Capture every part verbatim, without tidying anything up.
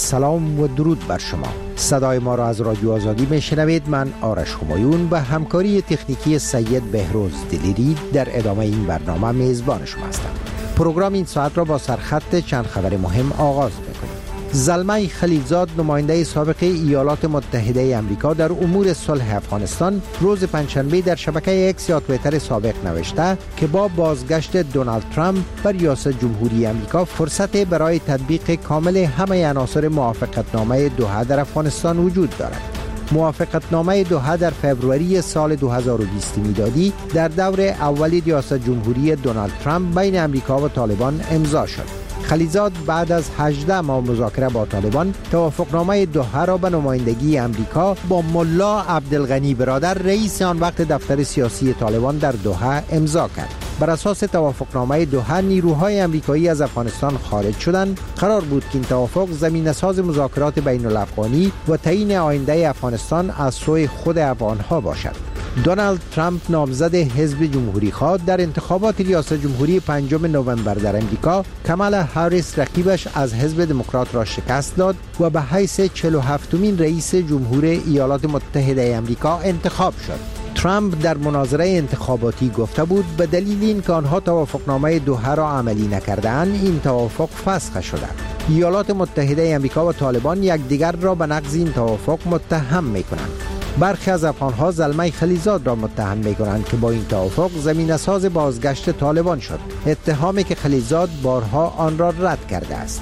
سلام و درود بر شما. صدای ما را از رادیو آزادی میشنوید. من آرش همایون به همکاری تکنیکی سید بهروز دلیری در ادامه این برنامه میزبان شما هستم. پروگرام این ساعت را با سرخط چند خبر مهم آغاز میکنیم. زلمه خلیلزاد، نماینده سابق ایالات متحده آمریکا در امور صلح افغانستان، روز پنجشنبه در شبکه اکس یا توییتر سابق نوشته که با بازگشت دونالد ترامپ بر ریاست جمهوری آمریکا فرصت برای تطبیق کامل همه عناصر موافقتنامه دوحه در افغانستان وجود دارد. موافقتنامه دوحه در فوریه سال دو هزار و بیست میلادی در دور اول ریاست جمهوری دونالد ترامپ بین آمریکا و طالبان امضا شد. خلیلزاد بعد از هجده ماه مذاکره با طالبان توافقنامه دوحه را به نمایندگی آمریکا با ملا عبدالغنی برادر، رئیس آن وقت دفتر سیاسی طالبان در دوحه، امضا کرد. بر اساس توافقنامه دوحه نیروهای آمریکایی از افغانستان خارج شدند. قرار بود که این توافق زمینه‌ساز مذاکرات بین الافغانی و تعیین آینده افغانستان از سوی خود افغانها باشد. دونالد ترامپ، نامزد حزب جمهوری خواه، در انتخابات ریاست جمهوری پنجم نوامبر در امریکا کامالا هریس رقیبش از حزب دموکرات را شکست داد و به حیث چهل و هفتمین رئیس جمهور ایالات متحده آمریکا انتخاب شد. ترامپ در مناظره انتخاباتی گفته بود به دلیل اینکه آنها توافقنامه دوحه را عملی نکردند، این توافق فسخ شده. ایالات متحده آمریکا و طالبان یکدیگر را به نقض این توافق متهم می‌کنند. برخی از افغان‌ها زلمه خلیلزاد را متهم می‌کنند که با این توافق زمینه‌ساز بازگشت طالبان شد، اتهامی که خلیلزاد بارها آن را رد کرده است.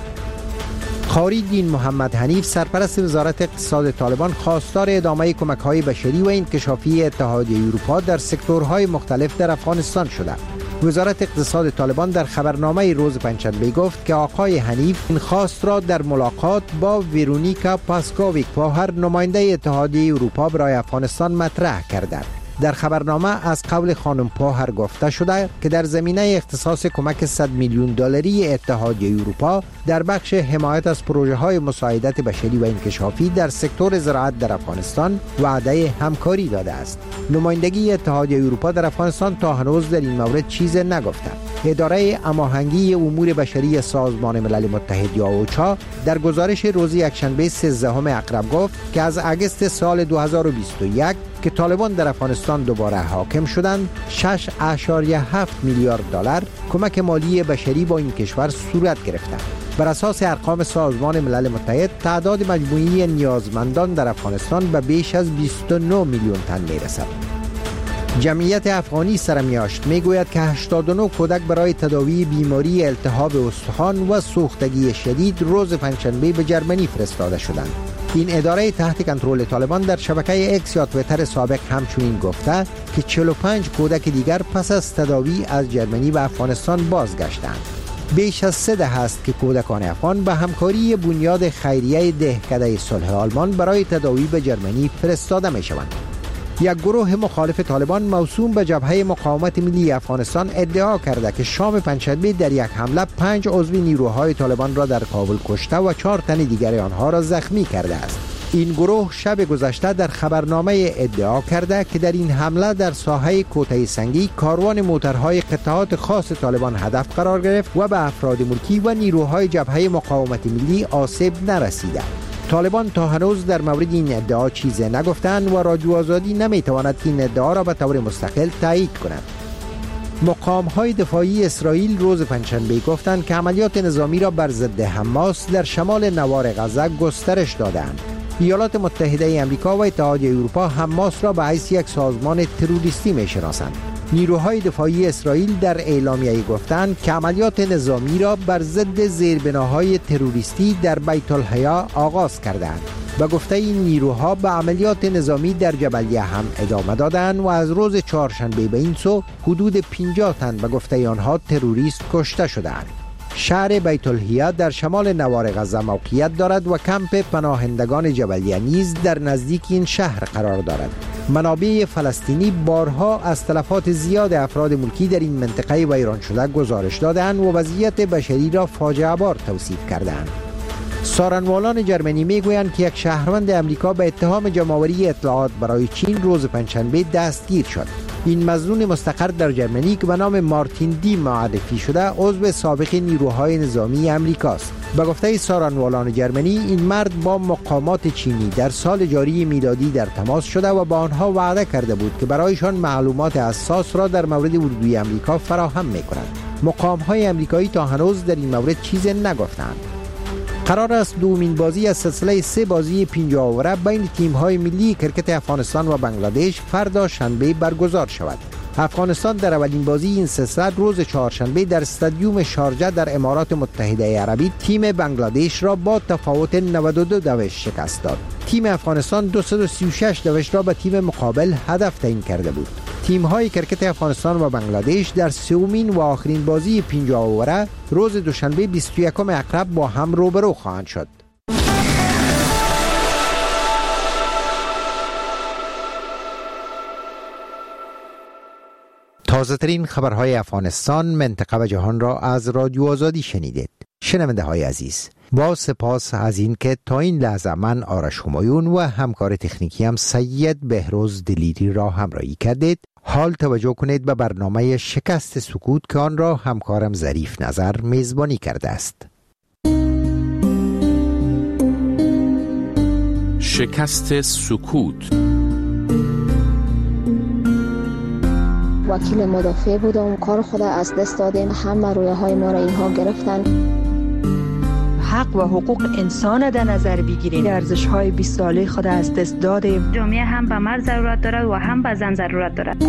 قاری دین محمد حنیف، سرپرست وزارت اقتصاد طالبان، خواستار ادامه کمک‌های بشری و انکشافی اتحادیه اروپا در سکتورهای مختلف در افغانستان شده. وزارت اقتصاد طالبان در خبرنامه روز پنجشنبه گفت که آقای حنیف این خواست را در ملاقات با ویرونیکا پاسکوویک پاهر، نماینده اتحادیه اروپا برای افغانستان، مطرح کرده. در خبرنامه از قول خانم پاهر گفته شده که در زمینه اختصاص کمک صد میلیون دلاری اتحادیه اروپا در بخش حمایت از پروژه‌های مساعدت بشری و انکشافی در سکتور زراعت در افغانستان وعده همکاری داده است. نمایندگی اتحادیه اروپا در افغانستان تا هنوز در این مورد چیز نگفته. اداره هماهنگی امور بشری سازمان ملل متحد یا اوچا در گزارش روز یکشنبه سیزدهم اکرم گفت که از اگست سال دو هزار و بیست و یک که طالبان در افغانستان دوباره حاکم شدند، شش اشاریه هفت میلیارد دلار کمک مالی بشری با این کشور صورت گرفته. بر اساس ارقام سازمان ملل متحد، تعداد مجموعی نیازمندان در افغانستان به بیش از بیست و نه میلیون تن میرسد. جمعیت افغانی سرمیاشت میگوید که هشتاد و نه کودک برای تداوی بیماری التهاب استخوان و سوختگی شدید روز پنجشنبه به جرمنی فرستاده شدند. این اداره تحت کنترل طالبان در شبکه اکس یا توییتر سابق همچنین گفته که چهل و پنج کودک دیگر پس از تداوی از جرمنی به افغانستان بازگشتند. بیش از سه دهه است که کودکان افغان به همکاری بنیاد خیریه دهکده صلح آلمان برای تداوی به جرمنی فرستاده می شوند. یک گروه مخالف طالبان موسوم به جبهه مقاومت ملی افغانستان ادعا کرده که شام پنجشنبه در یک حمله پنج عضو نیروهای طالبان را در کابل کشته و چهار تن دیگر آنها را زخمی کرده است. این گروه شب گذشته در خبرنامه ادعا کرده که در این حمله در ساحه کوته سنگی کاروان موترهای قطعات خاص طالبان هدف قرار گرفت و به افراد ملکی و نیروهای جبهه مقاومت ملی آسیب نرسیده. طالبان تا هنوز در مورد این ادعا چیزی نگفتند و رادیو آزادی نمیتواند که این ادعا را به طور مستقل تایید کند. مقام‌های دفاعی اسرائیل روز پنجشنبه گفتند که عملیات نظامی را بر ضد حماس در شمال نوار غزه گسترش دادند. ایالات متحده آمریکا و اتحادیه اروپا حماس را به حیث یک سازمان تروریستی می‌شناسند. نیروهای دفاعی اسرائیل در اعلامیه گفتند که عملیات نظامی را بر ضد زیربناهای تروریستی در بیت الحیا آغاز کردند. به گفته این نیروها به عملیات نظامی در جبلیه هم ادامه دادند و از روز چهارشنبه به این سو حدود پنجاه تن به گفته آنها تروریست کشته شدند. شهر بیت الحیا در شمال نوار غزه موقعیت دارد و کمپ پناهندگان جبلیه نیز در نزدیک این شهر قرار دارد. منابع فلسطینی بارها از تلفات زیاد افراد ملکی در این منطقه ویران شده گزارش دادند و وضعیت بشری را فاجعه بار توصیف کردند. سارنوالان جرمنی میگویند که یک شهروند امریکا به اتهام جمع‌آوری اطلاعات برای چین روز پنجشنبه دستگیر شد. این مظنون مستقر در ژرمنی که به نام مارتین دی معرفی شده عضو سابق نیروهای نظامی امریکاست. به گفته سارنوالان ژرمنی این مرد با مقامات چینی در سال جاری میلادی در تماس شده و با آنها وعده کرده بود که برایشان معلومات حساس را در مورد اردوی امریکا فراهم می‌کنند. مقام‌های امریکایی تا هنوز در این مورد چیزی نگفتند. قرار است دومین بازی از سلسله سه بازی پنجاه اوره بین تیم‌های ملی کرکت افغانستان و بنگلادش فردا شنبه برگزار شود. افغانستان در اولین بازی این سلسله روز چهارشنبه در استادیوم شارجه در امارات متحده عربی تیم بنگلادش را با تفاوت نود و دو دوش شکست داد. تیم افغانستان دویست و سی و شش دوش را به تیم مقابل هدف تعیین کرده بود. تیم‌های کرکت افغانستان و بنگلادش در سومین و آخرین بازی پنجاه اوره روز دوشنبه بیست و یکم اکتبر با هم روبرو خواهند شد. تازه ترین خبرهای افغانستان، منطقه و جهان را از رادیو آزادی شنیدید. شنونده های عزیز، با سپاس از این که تا این لحظه من آرش همایون و همکار تکنیکی هم سید بهروز دلیری را همراهی کردید. حال توجه کنید به برنامه شکست سکوت که آن را همکارم ظریف نظر میزبانی کرده است. شکست سکوت. وکیل مدافع بودم، کار خود از دست دادیم، همه رویه های ما را اینها گرفتن. حق و حقوق انسان در نظر بگیریم، ارزش های بیست ساله خود از دست دادیم. جامعه هم به مرد ضرورت دارد و هم به زن ضرورت دارد.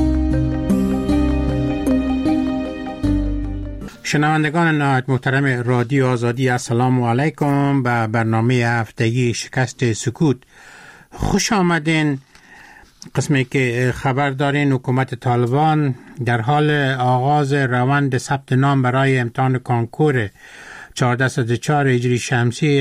شنوندگان نهایت محترم رادیو آزادی، السلام علیکم به برنامه هفتگی شکست سکوت. خوش آمدین. قسمی که خبر دارین حکومت طالبان در حال آغاز روند ثبت نام برای امتحان کنکور چهارده صد و چهار هجری شمسی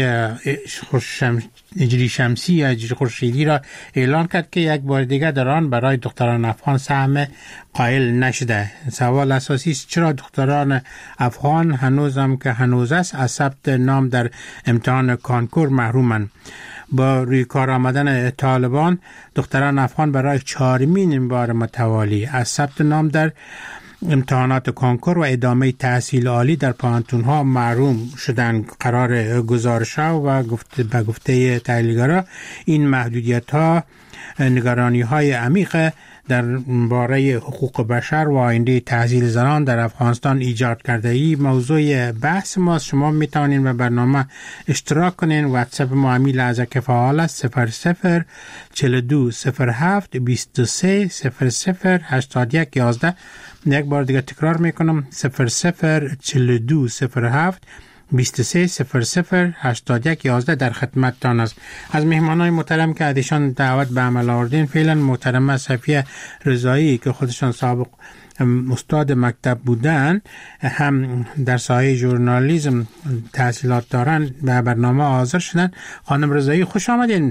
هجری شمسی هجری خورشیدی را اعلان کرد که یک بار دیگر در آن برای دختران افغان سهم قائل نشده. سوال اساسی است چرا دختران افغان هنوزم که هنوز است از ثبت نام در امتحان کنکور محرومند. با روی کار آمدن طالبان دختران افغان برای چهارمین بار متوالی از ثبت نام در امتحانات کنکور و ادامه تحصیل عالی در پانتون‌ها محروم شدند. قرار گزارش‌ها و گفته به گفته تحلیلگران این محدودیت‌ها نگرانی‌های عمیق در باره حقوق بشر و آینده تحصیل زنان در افغانستان ایجاد کرده. این موضوع بحث ماست. شما میتونین به برنامه اشتراک کنین. واتساپ ما همین لحظه که فعال است صفر صفر چهل و دو صفر هفت بیست و سه صفر صفر هشتاد و یک یازده. یک بار دیگه تکرار میکنم صفر صفر چهل و دو صفر هفت بیست و سه صفر صفر هشتاد و یک یازده در خدمتتان است. از مهمانان محترم که ادیشان دعوت به عمل آوردین فعلا محترمه صفیه رضایی که خودشان سابق استاد مکتب بودن، هم در سایه ژورنالیسم تحصیلات دارن، به برنامه حاضر شدن. خانم رضایی خوش آمدین.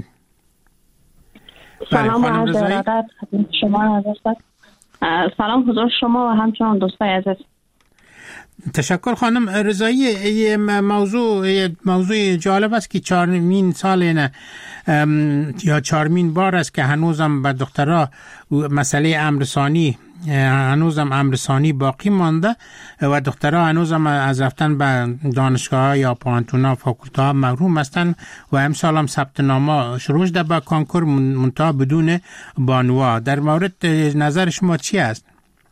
سلام و عرض ادب شما حضرت. سلام حضور شما و همچنان دوستای عزیز. تشکر خانم رضایی. یه موضوع یه موضوع جالب است که چهارمین سال اینه یا چهارمین بار است که هنوزم به دخترها مسئله امرسانی هنوزم امرسانی باقی مانده و دخترها هنوزم از رفتن به دانشگاه یا پانتونا فاکولته ها محروم هستند و امسال هم ثبت نام شروع شده به کنکور منتها بدون بانوا. در مورد نظر شما چی است؟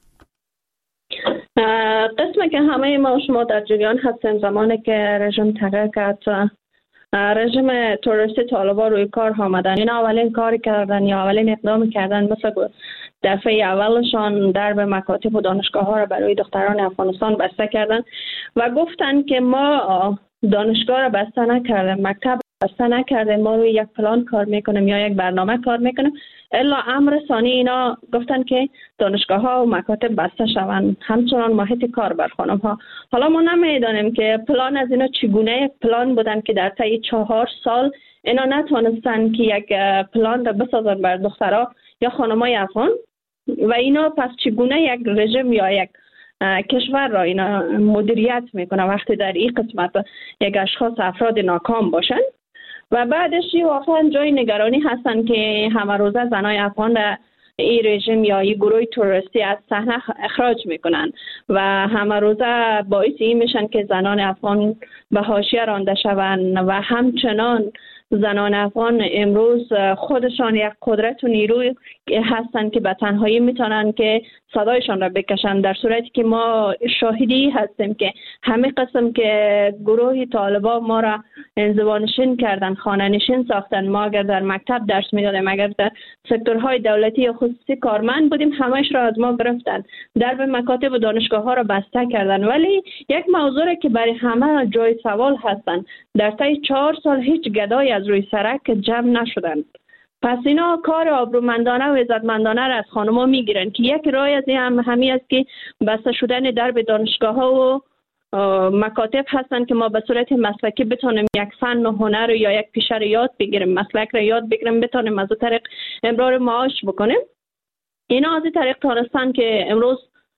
قسمی که همه ما و شما در جریان هستیم، زمانی که رژیم تغییر کرد، رژیم تروریستی طالبان روی کار آمدن. اینا اولین کاری کردن یا اولین اقدام کردن مثل دفعه اولشان درب مکاتب و دانشگاه ها را برای دختران افغانستان بسته کردن و گفتن که ما دانشگاه را بسته نکردیم، مکتب بسته نکردیم، ما روی یک پلان کار میکنیم یا یک برنامه کار میکنیم. الا امر ثانی اینا گفتن که دانشگاه ها و مکاتب بسته شوند، همچنان محیط کار بر خانم ها. حالا ما نمیدانیم که پلان از اینا چگونه پلان بودن که در طی چهار سال اینا نتونستن که یک پلان را بسازن بر دخترها یا خانمای افغان و اینا پس چگونه یک رژیم یا یک کشور را اینا مدیریت میکنه وقتی در این قسمت یک اشخاص افراد ناکام باشن. و بعدش واقعا جای نگرانی هستن که همه روزه زنای افغان این رژیم یا این گروه تروریستی از صحنه اخراج میکنن و همه روزه باعث این میشن که زنان افغان به حاشیه رانده شوند و همچنان زنان افغان امروز خودشان یک قدرت و نیروی هستند که به تنهایی میتونن که صدایشان را بکشن، در صورتی که ما شاهدی هستیم که همه قسم که گروه طالبان ما را انزوانشین کردن، خانه نشین ساختن. ما اگر در مکتب درس میدادیم، اگر در سکتورهای دولتی یا خصوصی کارمند بودیم، همهش را از ما گرفتن، در به مکاتب و دانشگاه ها را بسته کردن. ولی یک موضوع که برای همه جای سوال هستن، در طی چهار سال هیچ گدای از روی سرک جمع نشدن. پس اینا کار آبرومندانه و عزتمندانه را از خانم‌ها میگیرن که یک راه از این هم همی است که بسته شدن درب دانشگاه ها و مکاتب هستن که ما به صورت مسلکی بتونیم یک فن و هنر یا یک پیشه را یاد بگیریم، مسلک را یاد بگیریم، بتونیم از طریق امرار معاش بکنیم. اینا از طریق تانستن که امروز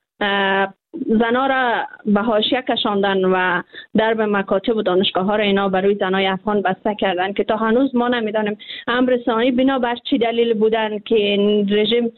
زنا را به حاشیه کشاندن و درب مکاتب و دانشگاه ها را اینا برای زنای افغان بسته کردن که تا هنوز ما نمیدانیم امر ثانی بنا بر چی دلیل بودن که رژیم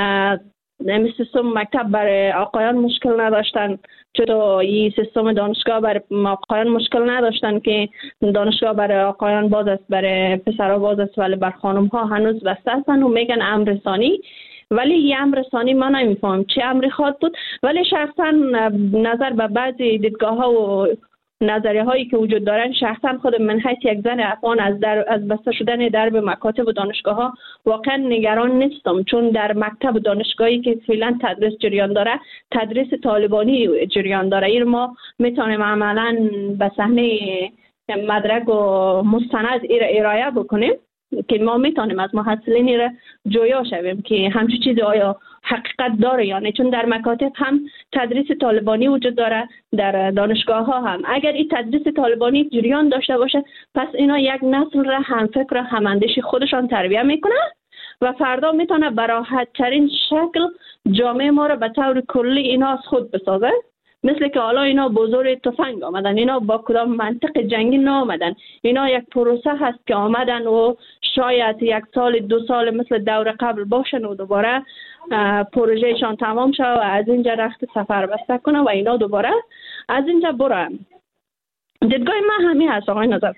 این سیستم مکتب برای آقایان مشکل نداشتن، چطور این سیستم دانشگاه برای آقایان مشکل نداشتن که دانشگاه برای آقایان باز است، برای پسرها باز است، ولی بر خانم ها هنوز بسته هستن و میگن امر ثانی. ولی یه امر ثانی ما نمیفهم چه امری خواهد بود. ولی شخصا نظر به بعضی دیدگاه ها و نظریه هایی که وجود دارن، شخصا خود من حیث یک زن افغان از در از بسته شدن درب مکاتب و دانشگاه ها واقعا نگران نیستم، چون در مکتب و دانشگاهی که فعلا تدریس جریان داره، تدریس طالبانی جریان داره. این ما میتونیم عملا به صحنه مدرک و مستند ارائه بکنیم که ما میتونیم از محصلین را جویا شویم که همچین چیزی آیا حقیقت داره یا نه، چون در مکاتب هم تدریس طالبانی وجود داره، در دانشگاه ها هم. اگر این تدریس طالبانی جریان داشته باشه، پس اینا یک نسل را هم فکر و هم اندیش خودشان تربیت میکنه و فردا میتونه به راحت ترین شکل جامعه ما را به طور کلی اینا از خود بسازه. مثل که حالا اینا بزرگ تفنگ آمدن، اینا با کدام منطق جنگی نامدن، اینا یک پروسه هست که آمدن و شاید یک سال دو سال مثل دور قبل باشن و دوباره پروژهشان تمام شد و از اینجا رخت سفر بسته کنه و اینا دوباره از اینجا برن. دیدگاه من همین هست آقای نظر.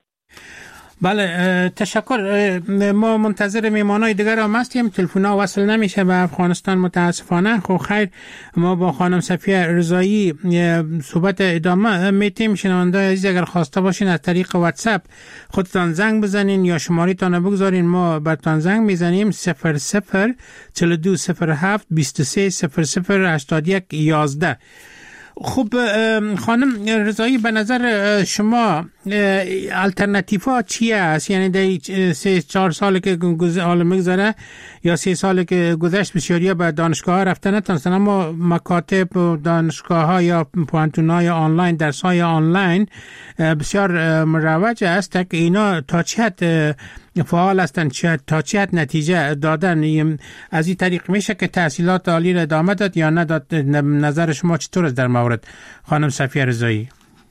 بله تشکر. ما منتظر میمانای دیگر هم هستیم، تلفن ها وصل نمیشه به افغانستان متاسفانه. خب خیر، ما با خانم صفیه رضایی صحبت ادامه میتیم. شنونده عزیز اگر خواسته باشین از طریق واتساپ خودتان زنگ بزنین یا شماره تان بگذارین، ما برتان زنگ میزنیم صفر صفر چهل و دو صفر هفت بیست و سه صفر صفر هشتاد و یک یازده. خب خانم رضایی، به نظر شما الटरनेटिव ها چیه است؟ یعنی در سه چهار سال که حال میگذره یا سه سال که گذشت بسیاری به دانشگاه ها رفتن نتونستن، اما مکاتب و دانشگاه ها یا پوانتون های آنلاین، درس های آنلاین بسیار مروج است که اینا تا چه حد فعال هستند، تا چه حد نتیجه دادن. از این طریق میشه که تحصیلات عالی را ادامه داد یا نداد؟ نظر شما چطور است در مورد خانم صفیه رضایی؟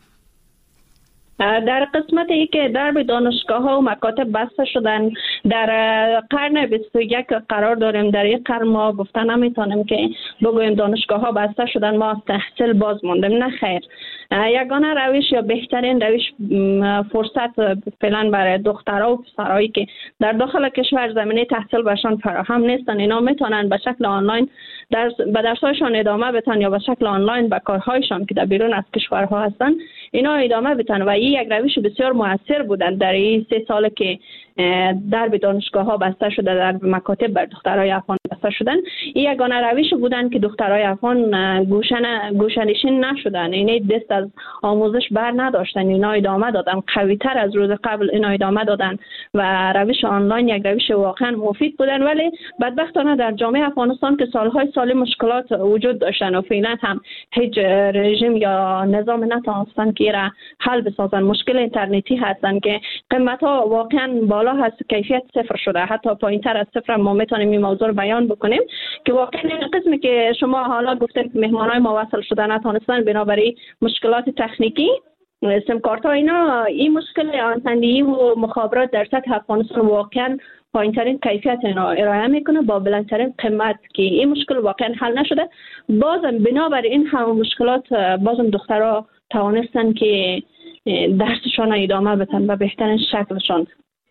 در قسمت ای که درب دانشگاه ها و مکاتب بسته شدن، در قرن بیست و یک قرار داریم. در یک قرن ما گفتن نمیتونیم که بگویم دانشگاه ها بسته شدن ما از تحصیل باز ماندیم. نه خیر، یگانه روش یا بهترین روش فرصت فعلا برای دخترها و پسرهایی که در داخل کشور زمینه تحصیل برشان فراهم نیستن، اینا میتونن به شکل آنلاین درس به درس‌هایشان ادامه بدن یا به شکل آنلاین به کارهایشان که در بیرون از کشورها هستن اینا ادامه بدن و این یک روش بسیار موثر بودن. در این سه سال که درب دانشگاه ها بسته شده، در مکاتب بر دخترای افغان بسته شدن، این یگانه روش بودن که دخترای افغان گوشن گوشنشین نشدن، این دست از آموزش بر نداشتن، اینا ادامه دادن، قوی تر از روز قبل اینا ادامه دادن و روش آنلاین یک روش واقعا مفید بودن. ولی بدبختانه در جامعه افغانستان که سالهای سال مشکلات وجود داشتن و فعلا هم هیچ رژیم یا نظام نتونستن که را حل بسازن. مشکل اینترنتی هستن که قیمت ها واقعا بالا هست، کیفیت صفر شده، حتی پایینتر از صفر. ما میتونیم این موضوع رو بیان بکنیم که واقعا این قسمی که شما حالا گفتید که مهمانای ما وصل شدن نتونستن بنابراین مشکلات تکنیکی، سیم کارت ها اینا، این مشکل آنتندگی و مخابرات در سطح افغانستان واقعا پایین‌ترین کیفیت اینا ارائه میکنه با بلندترین قیمت که این مشکل واقعا حل نشده. بازم بنابر این همه مشکلات بازم دخترها توانستن که درسشان ادامه بدن به بهترین شکلشان.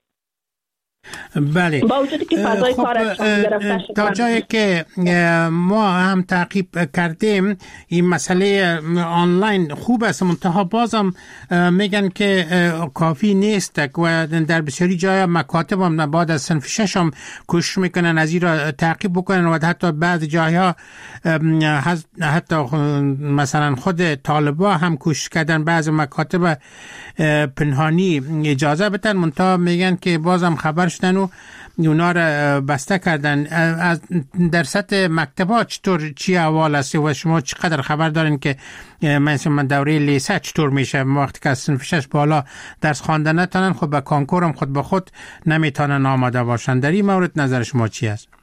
بله. با وجودی که فضای خب کارشان گرفته شده. تا جایی که ما هم تعقیب کردیم این مسئله آنلاین خوب است، منتها بازم میگن که کافی نیست و در بسیاری جای مکاتب هم بعد از صنف شش هم کوشش میکنن از این را تعقیب بکنن و حتی بعض جاها حتی مثلا خود طالبا هم کوشش کردن بعض مکاتب پنهانی اجازه بدن، منتها میگن که بازم خبر شدن و اونا را بسته کردن. از در سطح مکتبات چطور چی احوال است و شما چقدر خبر دارین که مثلا من دوره لیسه چطور میشه وقتی که از صنف شش بالا درس خواندن نتونن، خب به کانکور هم خود به خود نمیتونن آماده باشن؟ در این مورد نظر شما چی است؟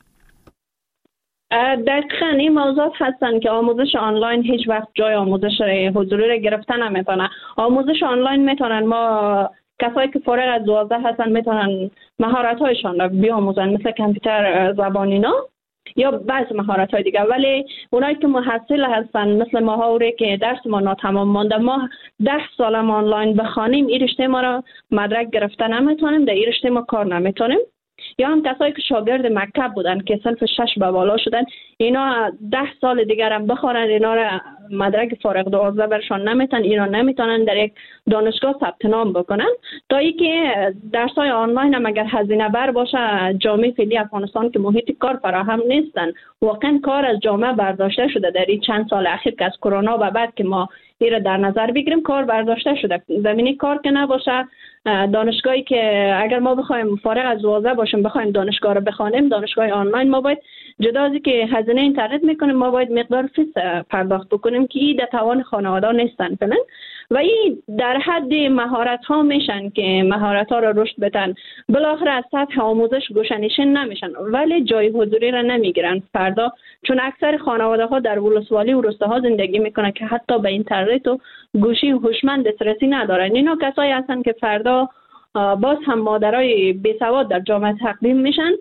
دقیقاً این موضوعات هستن که آموزش آنلاین هیچ وقت جای آموزش حضوری را گرفتن نمیتونه. آموزش آنلاین میتونن، ما کسایی که فارغ از دوازده هستن میتونن مهارت هایشان را بیاموزن مثل کامپیوتر زبان اینا یا بعض مهارت های دیگه، ولی اونایی که محصل هستن مثل ماهوری که درس ما ناتمام مانده، ما ده سال آنلاین بخوانیم این رشته ما را مدرک گرفتن نمیتونیم، در این رشته ما کار نمیتونیم. یا هم کسایی که شاگرد مکتب بودن که صنف شش به بالا شدن، اینا ده سال دیگر هم بخورن، اینا را مدرک فارغ دوازده برشان نمیتن، اینا نمیتونن در یک دانشگاه ثبت نام بکنن. تا اینکه درسای آنلاین هم اگر هزینه بر باشه، جامعه فعلی افغانستان که محیط کار فراهم نیستن، واقعا کار از جامعه برداشته شده. در این چند سال اخیر که از کرونا و بعد که ما این را در نظر بگیریم کار برداشته شده. زمینی کار که نباشه، دانشگاهی که اگر ما بخوایم فارغ از دوازده باشیم بخوایم دانشگاه رو بخوانیم، دانشگاه آنلاین، ما باید جدا از که هزینه اینترنت میکنیم ما باید مقدار فیس پرداخت بکنیم که این در توان خانواده نیستن فعلا. و این در حد مهارت ها میشن که مهارت ها رو رشد بدن، بالاخره از سطح آموزش گوشه‌نشین نمیشن ولی جای حضوری را نمیگیرن فردا، چون اکثر خانواده ها در ولسوالی و روستاها زندگی میکنن که حتی به اینترنت و گوشی هوشمند دسترسی ندارن. اینا کسایی هستن که فردا باز هم مادرای بیسواد در جامعه تقدیم میشن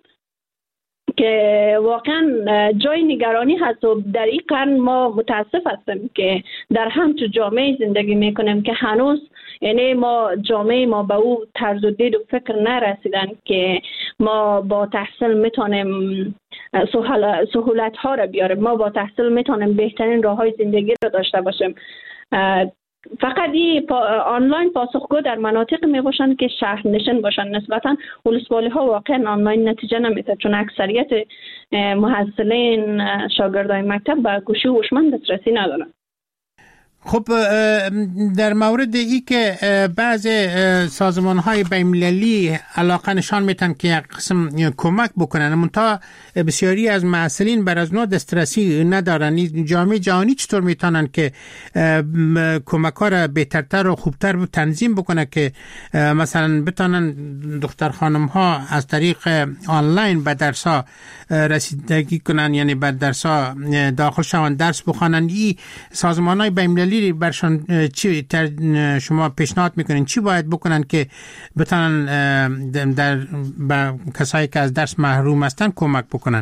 که واقعا جای نگرانی هست. و در این قرن ما متاسف هستیم که در همچون جامعه زندگی میکنیم که هنوز یعنی ما جامعه ما به او طرز و دید و فکر نرسیدن که ما با تحصیل میتونیم سهولت ها را بیاریم، ما با تحصیل میتونیم بهترین راه های زندگی را داشته باشیم. فقط این پا آنلاین پاسخگو در مناطق می باشند که شهر نشین باشند، نسبتا ولسوالی ها واقعا آنلاین نتیجه نمیده چون اکثریت محصلین شاگردای مکتب به گوشی هوشمند دسترسی ندارند. خب در مورد ای که بعض سازمان های بین‌المللی علاقه نشان میتن که یک قسم کمک بکنن، منتها بسیاری از محصلین بر از نوع دسترسی ندارن. جامعه جهانی چطور میتونن که کمک ها را بهترتر و خوبتر تنظیم بکنه که مثلا بتونن دختر خانم ها از طریق آنلاین به درس ها رسیدگی کنن، یعنی به درس ها داخل شوند، درس بخوانن؟ این سازمان های بین‌المللی برشان چی شما پیشنهاد میکنین چی باید بکنن که بتونن در به کسایی که از درس محروم هستن کمک بکنن؟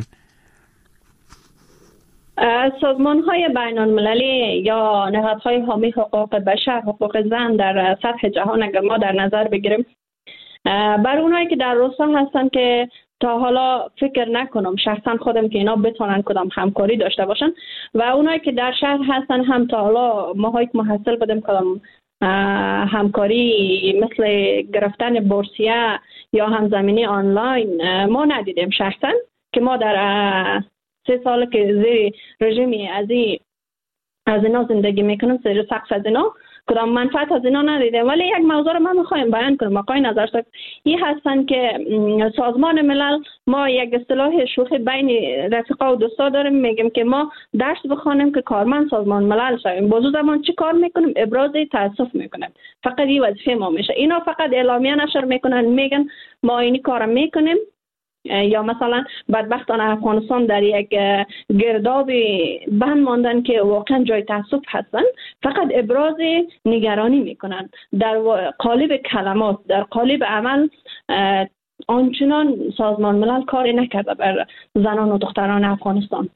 سازمان های بین المللی یا نهادهای حامی حقوق بشر، حقوق زن در سطح جهان اگر ما در نظر بگیریم، بر اونایی که در روستا هستن که تا حالا فکر نکنم شخصا خودم که اینا بتونن کدام همکاری داشته باشن، و اونایی که در شهر هستن هم تا حالا ماهایی که محصل بدیم کدام همکاری مثل گرفتن بورسیه یا همزمینی آنلاین ما ندیدیم شخصا، که ما در سه سال که زیر رژیمی از این از اینا زندگی میکنم، زیر سقف از اینا کدام منفعت از اینا ندیدیم. ولی یک موضوع رو من میخوایم بیان کنم. آقای نظرساز این هستن که سازمان ملل ما یک اصطلاح شوخی بین رفیقا و دوستا داریم، میگیم که ما درس بخوانیم که کارمند سازمان ملل شویم. بازو زمان چی کار میکنیم؟ ابراز تاسف میکنیم. فقط این وظیفه ما میشه. اینا فقط اعلامیه نشر میکنن، میگن ما اینی کارو میکنیم یا مثلا بدبختانه افغانستان در یک گرداب بند ماندن که واقعا جای تاسف هستن، فقط ابراز نگرانی میکنن. در قالب کلمات، در قالب عمل آنچنان سازمان ملل کاری نکرده بر زنان و دختران افغانستان.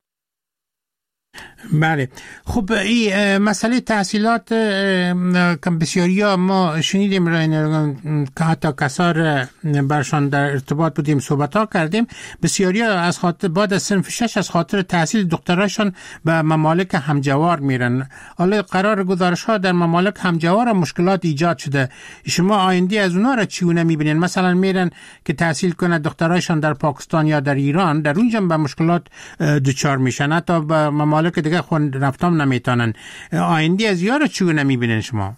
بله، خب این مسئله تحصیلات که بسیاری ها ما شنیدیم که حتی کسار برشان در ارتباط بودیم صحبت ها کردیم، بسیاری ها از خاطر بعد از صنف شش از خاطر تحصیل دختراشان به ممالک همجوار میرن. حالا قرار گزارش ها در ممالک همجوار مشکلات ایجاد شده، شما آینده از اونا را چگونه میبینین؟ مثلا میرن که تحصیل کنه دختراشان در پاکستان یا در ایران، در اونجا به مشکلات دچار میشن، حتی به ممالک دیگه خود رفتم نمیتونن. آینده از یارو چگونه میبینین شما؟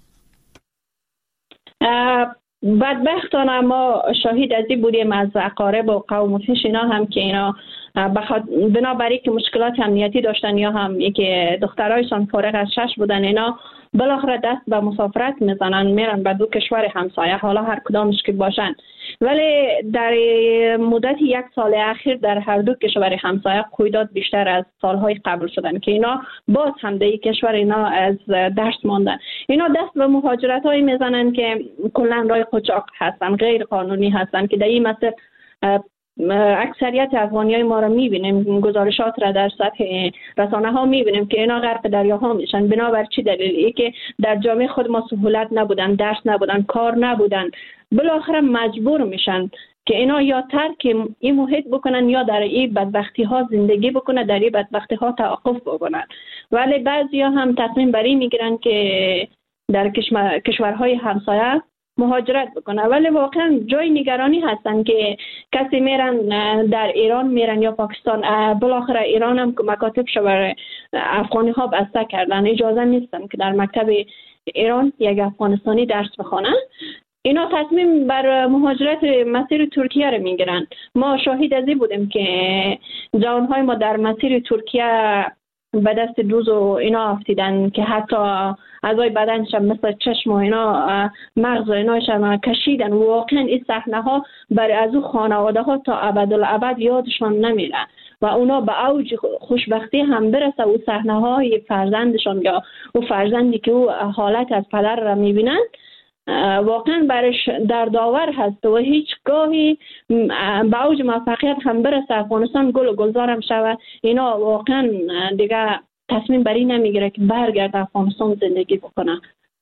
بدبختانه ما شاهد ازی بودیم از اقارب و قوم و پیش اینا هم که اینا بنابراین که مشکلات امنیتی داشتن یا هم یکی دخترایشان فارغ از شش بودن، اینا بالاخره دست به مسافرت میزنن، میرن به دو کشور همسایه، حالا هر کدامش که باشن. ولی در مدت یک سال اخیر در هر دو کشور همسایه قیودات بیشتر از سالهای قبل شدن که اینا باز هم در کشور اینا از درس ماندن. اینا دست به مهاجرت های میزنن که کلا رای قاچاق هستن، غیر قانونی هستن که در این مسیر اکثریت افغانی های ما را میبینیم، گزارشات را در سطح رسانه ها میبینیم که اینا غرق دریاها میشن. بنابر چی دلیلی؟ که در جامعه خود ما سهولت نبودن، درس نبودن، کار نبودن، بالاخره مجبور میشن که اینا یا ترک این محیط بکنن یا در این بدبختی ها زندگی بکنن، در این بدبختی ها توقف بکنن. ولی بعضی ها هم تصمیم بر این میگیرن که در کشور کشورهای همسایه مهاجرت بکنه. ولی واقعا جای نگرانی هستن که کسی میرن در ایران میرن یا پاکستان، بالاخره ایران هم مکاتب شبر افغانی ها بسته کردن، اجازه نیستن که در مکتب ایران یک افغانستانی درس بخونه. اینا تصمیم بر مهاجرت مسیر ترکیه رو میگیرن. ما شاهد ازی بودیم که جوانهای ما در مسیر ترکیه به دست دوز و اینا افتیدن که حتی اعضای بدنشم مثل چشم و اینا مغز و ایناشم کشیدن. واقعا این صحنه ها برای از او خانواده ها تا ابدالابد یادشان نمیره و اونا به اوج خوشبختی هم برسه و صحنه های فرزندشان یا او فرزندی که او حالت از پدر را میبینن واقعا برش در داور هست و هیچ گاهی به اوج موفقیت هم برسه افغانستان گل و گلزار هم شوه، اینا واقعا دیگه تصمیم بری نمیگیره که برگرد افغانستان زندگی بکنه.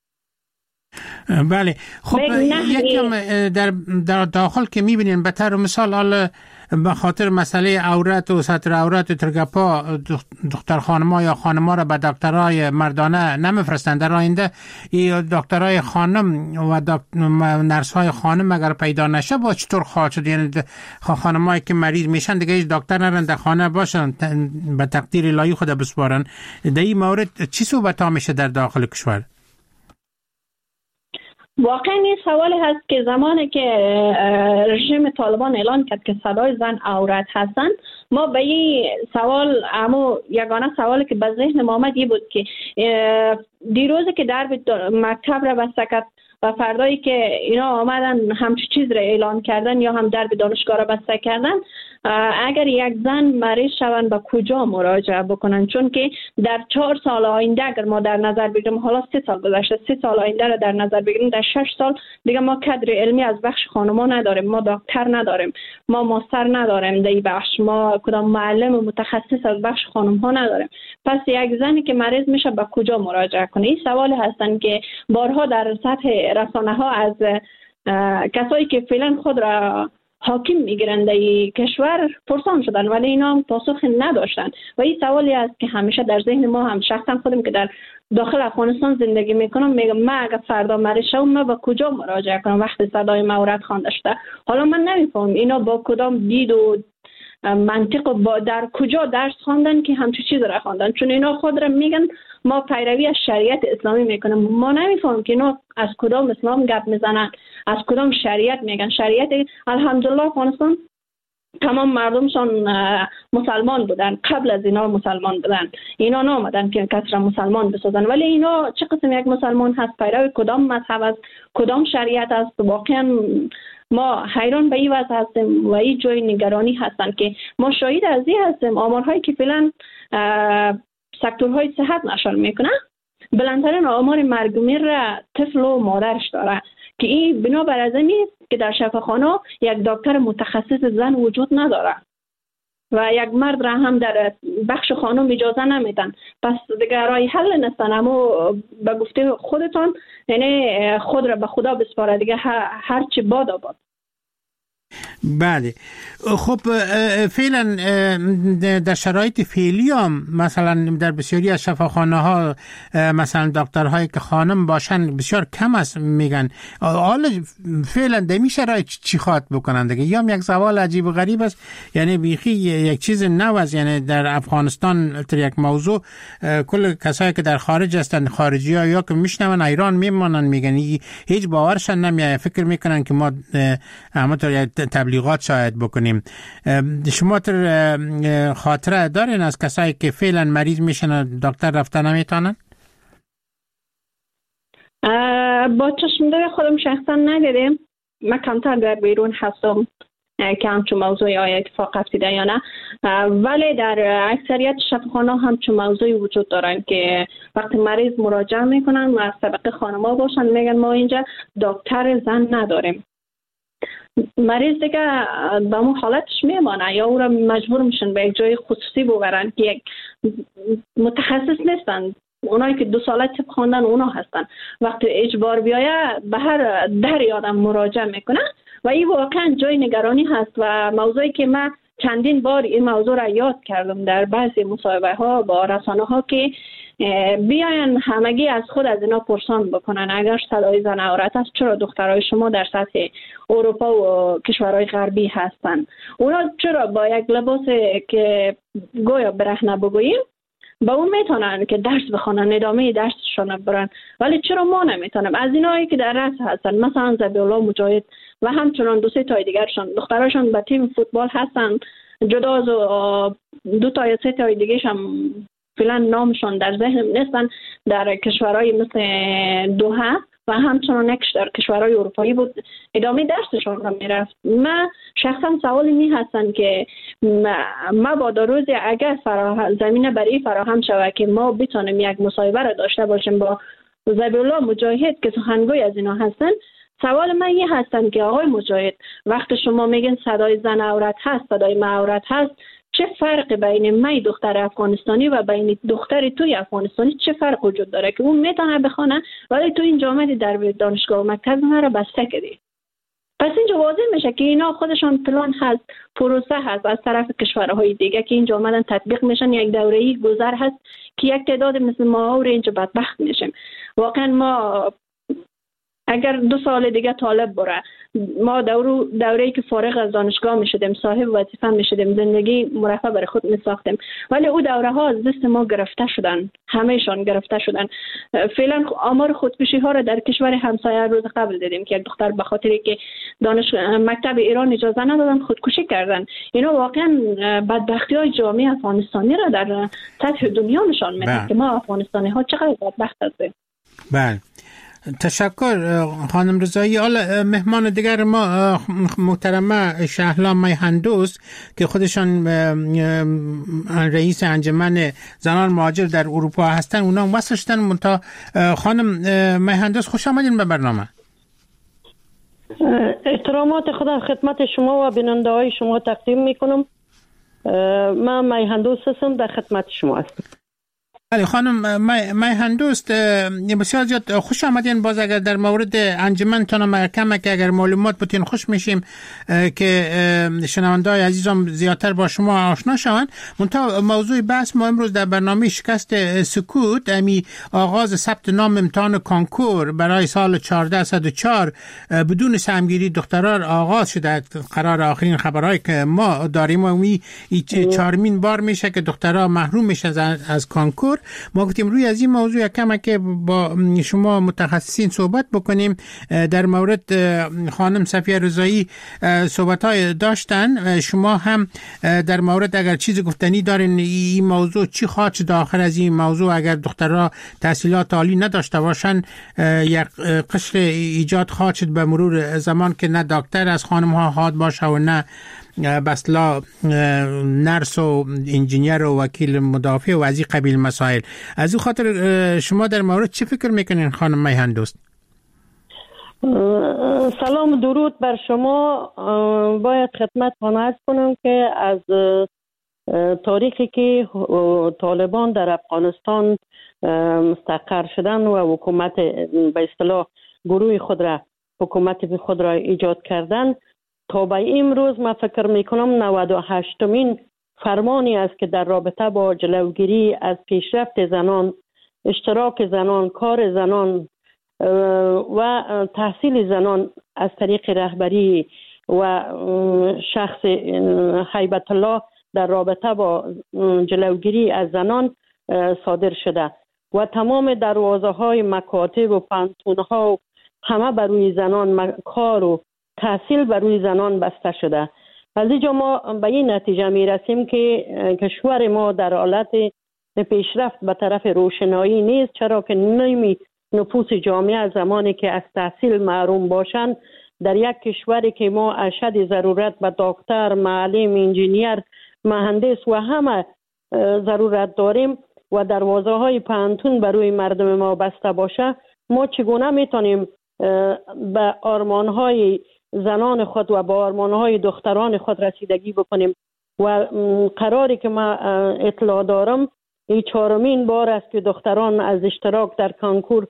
بله، خب یکم در, در داخل که میبینین به طور مثال حال به خاطر مسئله عورت و سطر عورت ترگپا دختر خانما یا خانما را به دکترای مردانه نمیفرستند. در آینده این دکترای خانم و نرس های خانم اگر پیدا نشه با چطور خواهد شد؟ یعنی خانمایی که مریض میشن دیگه هیچ دکتر نرن در خانه باشن به تقدیر الهی خود بسپارن. در این مورد چی صحبت ها میشه در داخل کشور؟ واقعا این سوال هست که زمانی که رژیم طالبان اعلان کرد که صدای زن عورت هستن، ما به این سوال اما یگانه سوالی که به ذهن ما آمد بود که دیروز که درب مکتب را بسته کرد و فردایی که اینا آمدن همچی چیز را اعلان کردن یا هم درب دانشگاه را بسته کردن، اگر یک زن مریض شوند به کجا مراجعه بکنن؟ چون که در چهار سال آینده اگر ما در نظر بگیریم، حالا سه سال گذشته، سه سال آینده را در نظر بگیریم، در شش سال دیگه ما کادر علمی از بخش خانما نداریم، ما دکتر نداریم، ما ماستر نداریم در این بخش، ما کدام معلم و متخصص از بخش خانم ها نداریم. پس یک زنی که مریض میشه به کجا مراجعه کنه؟ این سوال هستن که بارها در سطح رسانه ها از کسایی که فعلا خود را حاکم میگیرن در کشور پرسان شدن ولی اینا هم پاسخ نداشتن و این سوالی است که همیشه در ذهن ما هم، شخصا خودم که در داخل افغانستان زندگی میکنم، میگم من اگر فردا مریض شوم من به کجا مراجعه کنم وقتی صدای مورد خوانده شده؟ حالا من نمیفهم اینا با کدام دید و منطق با در کجا درس خواندن که همچین چیز را خواندن؟ چون اینا خود را میگن ما پیروی از شریعت اسلامی میکنیم. ما نمیفهمیم که اینا از کدام اسلام گپ میزنن، از کدام شریعت میگن. شریعت الحمدلله افغانستان تمام مردمشان مسلمان بودن، قبل از اینا مسلمان بودن، اینا نامدن که کسی را مسلمان بسازن. ولی اینا چه قسم یک مسلمان هست؟ پیرو کدام مذهب است؟ کدام شریعت است؟ واقعا ما حیران به این وضع هستیم و این جای نگرانی هستن که ما شاهد از این هستیم. آمارهایی که فعلا سکتورهای صحت نشر میکنه بلندترین آمار مرگ و میر را طفل و مادرش داره که این بنابر از این است که در شفاخانه یک دکتر متخصص زن وجود نداره و یک مرد را هم در بخش خانم اجازه نمیدن. پس دیگه رای حل نیستن، اما به گفته خودتان یعنی خود را به خدا بسپاره دیگه، هر چی باد آباد. بله. خب فعلا در شرایط فعلی هم مثلا در بسیاری از شفاخانه ها مثلا دکترهایی که خانم باشن بسیار کم است میگن. حالا فعلا در این شرایط چی خواهد بکنن دیگه؟ یا یک سوال عجیب و غریب است، یعنی بیخی یک چیز نو است. یعنی در افغانستان تر یک موضوع کل کسایی که در خارج هستند خارجی ها یا که میشنون ایران میمانن میگن هیچ باورشان نمیاد، فکر میکنن که ما همونطور تبلیغات شاید بکنیم. شما تر خاطره دارین از کسایی که فعلا مریض میشن دکتر رفتن نمیتونن؟ با چشمدار خودم شخصا ندیدم. من کمتر در بیرون هستم که همچون موضوعی آیا اتفاق افتیده یا نه، ولی در اکثریت شفاخانه همچون موضوعی وجود دارن که وقتی مریض مراجعه میکنن و سابقه خانما باشن میگن ما اینجا دکتر زن نداریم. مریض دیگه به اون حالتش میمانه یا او را مجبور میشن به یک جای خصوصی ببرن که یک متخصص نیستن. اونایی که دو ساله طب خواندن اونا هستن. وقتی اجبار بیایه به هر در آدم مراجعه میکنه و این واقعا جای نگرانی هست و موضوعی که من چندین بار این موضوع را یاد کردم در بعضی مصاحبه ها با رسانه ها که بیاین همگی از خود از اینا پرسان بکنن اگر صدای زن عورت است چرا دخترای شما در سطح اروپا و کشورهای غربی هستن؟ اونا چرا با یک لباس که گویا برهنه بگوییم با اون میتونن که درس بخونن، ادامه درسشون برن، ولی چرا ما نمیتونیم؟ از اینایی که در رأس هستن مثلا ذبیح الله مجاهد و همچنان دو سه تای دیگرشون دختراشون به تیم فوتبال هستن، جدا از دو تا یا سه تای دیگه‌ش هم فعلا نامشون در ذهنم نیستن، در کشورهای مثل دوحه و همچنان نکش در کشورهای اروپایی بود ادامه درسشون را میرفت. من شخصا سوال می هستن که ما با روز اگر زمینه برای فراهم شود که ما بتونیم یک مصاحبه را داشته باشیم با ذبیح الله مجاهد که سخنگوی از اینا هستن، سوال من این هستن که آقای مجاهد وقتی شما میگن صدای زن عورت هست، صدای ما عورت هست، چه فرق بین من دختر افغانستانی و بین دختر توی افغانستانی چه فرق وجود داره که اون میتونه بخونه ولی تو این جامعه در دانشگاه و مکتب ما رو بسته کردی؟ پس اینجا واضح میشه که اینا خودشون پلان هست، پروسه هست از طرف کشورهای دیگه که اینجا آمدن تطبیق میشن. یک دوره‌ای گذر هست که یک تعداد مثل ما و اینجا بدبخت میشیم. واقعا ما اگر دو سال دیگه طالب بره ما دورو دوره‌ای که فارغ از دانشگاه میشدیم، صاحب وظیفه میشدیم، زندگی مرفه برای خود میساختیم، ولی او دوره ها از دست ما گرفته شدن، همهشان گرفته شدن. فعلا آمار خودکشی ها را در کشور همسایه روز قبل دیدیم که یک دختر به خاطری که دانش مکتب ایران اجازه ندادن خودکشی کردن. اینا واقعا بدبختی های جامعه افغانستانی را در سطح دنیا نشان میده که ما افغانستانی ها چقدر بدبخت هستیم. بله، تشکر خانم رضایی. حالا مهمان دیگر ما محترمه شهلا میهندوست که خودشان رئیس انجمن زنان مهاجر در اروپا هستن، اونا وصل شدن. منتها خانم میهندوست خوش آمدین به برنامه. احترامات خدا خدمت شما و بیننده های شما تقدیم میکنم. من میهندوست هستم، در خدمت شما هستم. بله خانم میهندوست، بسیار زیاد خوش آمدین. باز اگر در مورد انجمن تان محکمه که اگر معلومات بتین خوش میشیم که شنونده‌های عزیزم زیادتر با شما آشنا شوند. منتها موضوع بحث ما امروز در برنامه شکست سکوت، امی آغاز ثبت نام امتحان کانکور برای سال چهارده صد و چهار بدون سهمگیری دختران آغاز شده. قرار آخرین خبرهایی که ما داریم و می چهارمین بار میشه که دخترها محروم میشه از کانکور. کانکور. ما گفتیم روی از این موضوع کم که با شما متخصصین صحبت بکنیم. در مورد خانم صفیه رضایی صحبت‌های داشتن، شما هم در مورد اگر چیز گفتنی دارین این موضوع چی خواهد شد آخر از این موضوع؟ اگر دخترها تحصیلات عالی نداشته باشن یک قشر ایجاد خواهد شد به مرور زمان که نه دکتر از خانم ها خواهد باشه و نه بسلا نرس و انجینیر و وکیل مدافع و از این قبیل مسائل. از این خاطر شما در مورد چه فکر میکنین خانم میهن دوست؟ سلام درود بر شما. باید خدمت عرض کنم که از تاریخی که طالبان در افغانستان مستقر شدن و حکومت به اصطلاح گروه خود را حکومت خود را ایجاد کردن تا به امروز من فکر میکنم نود و هشتمین فرمانی است که در رابطه با جلوگیری از پیشرفت زنان، اشتراک زنان، کار زنان و تحصیل زنان از طریق رهبری و شخص هیبت الله در رابطه با جلوگیری از زنان صادر شده و تمام دروازه های مکاتب و پانتون ها همه بر روی زنان، کار و تحصیل بر روی زنان بسته شده. از اینجا ما به این نتیجه می رسیم که کشور ما در حالت پیشرفت به طرف روشنایی نیست، چرا که نیمی نفوس جامعه زمانی که از تحصیل محروم باشند در یک کشوری که ما اشد ضرورت به دکتر، معلم، انجینیر، مهندس و همه ضرورت داریم و دروازه های پانتون برای مردم ما بسته باشه، ما چگونه میتونیم به آرمان های زنان خود و به آرمان های دختران خود رسیدگی بکنیم؟ و قراری که ما اطلاع دارم این چهارمین بار است که دختران از اشتراک در کانکور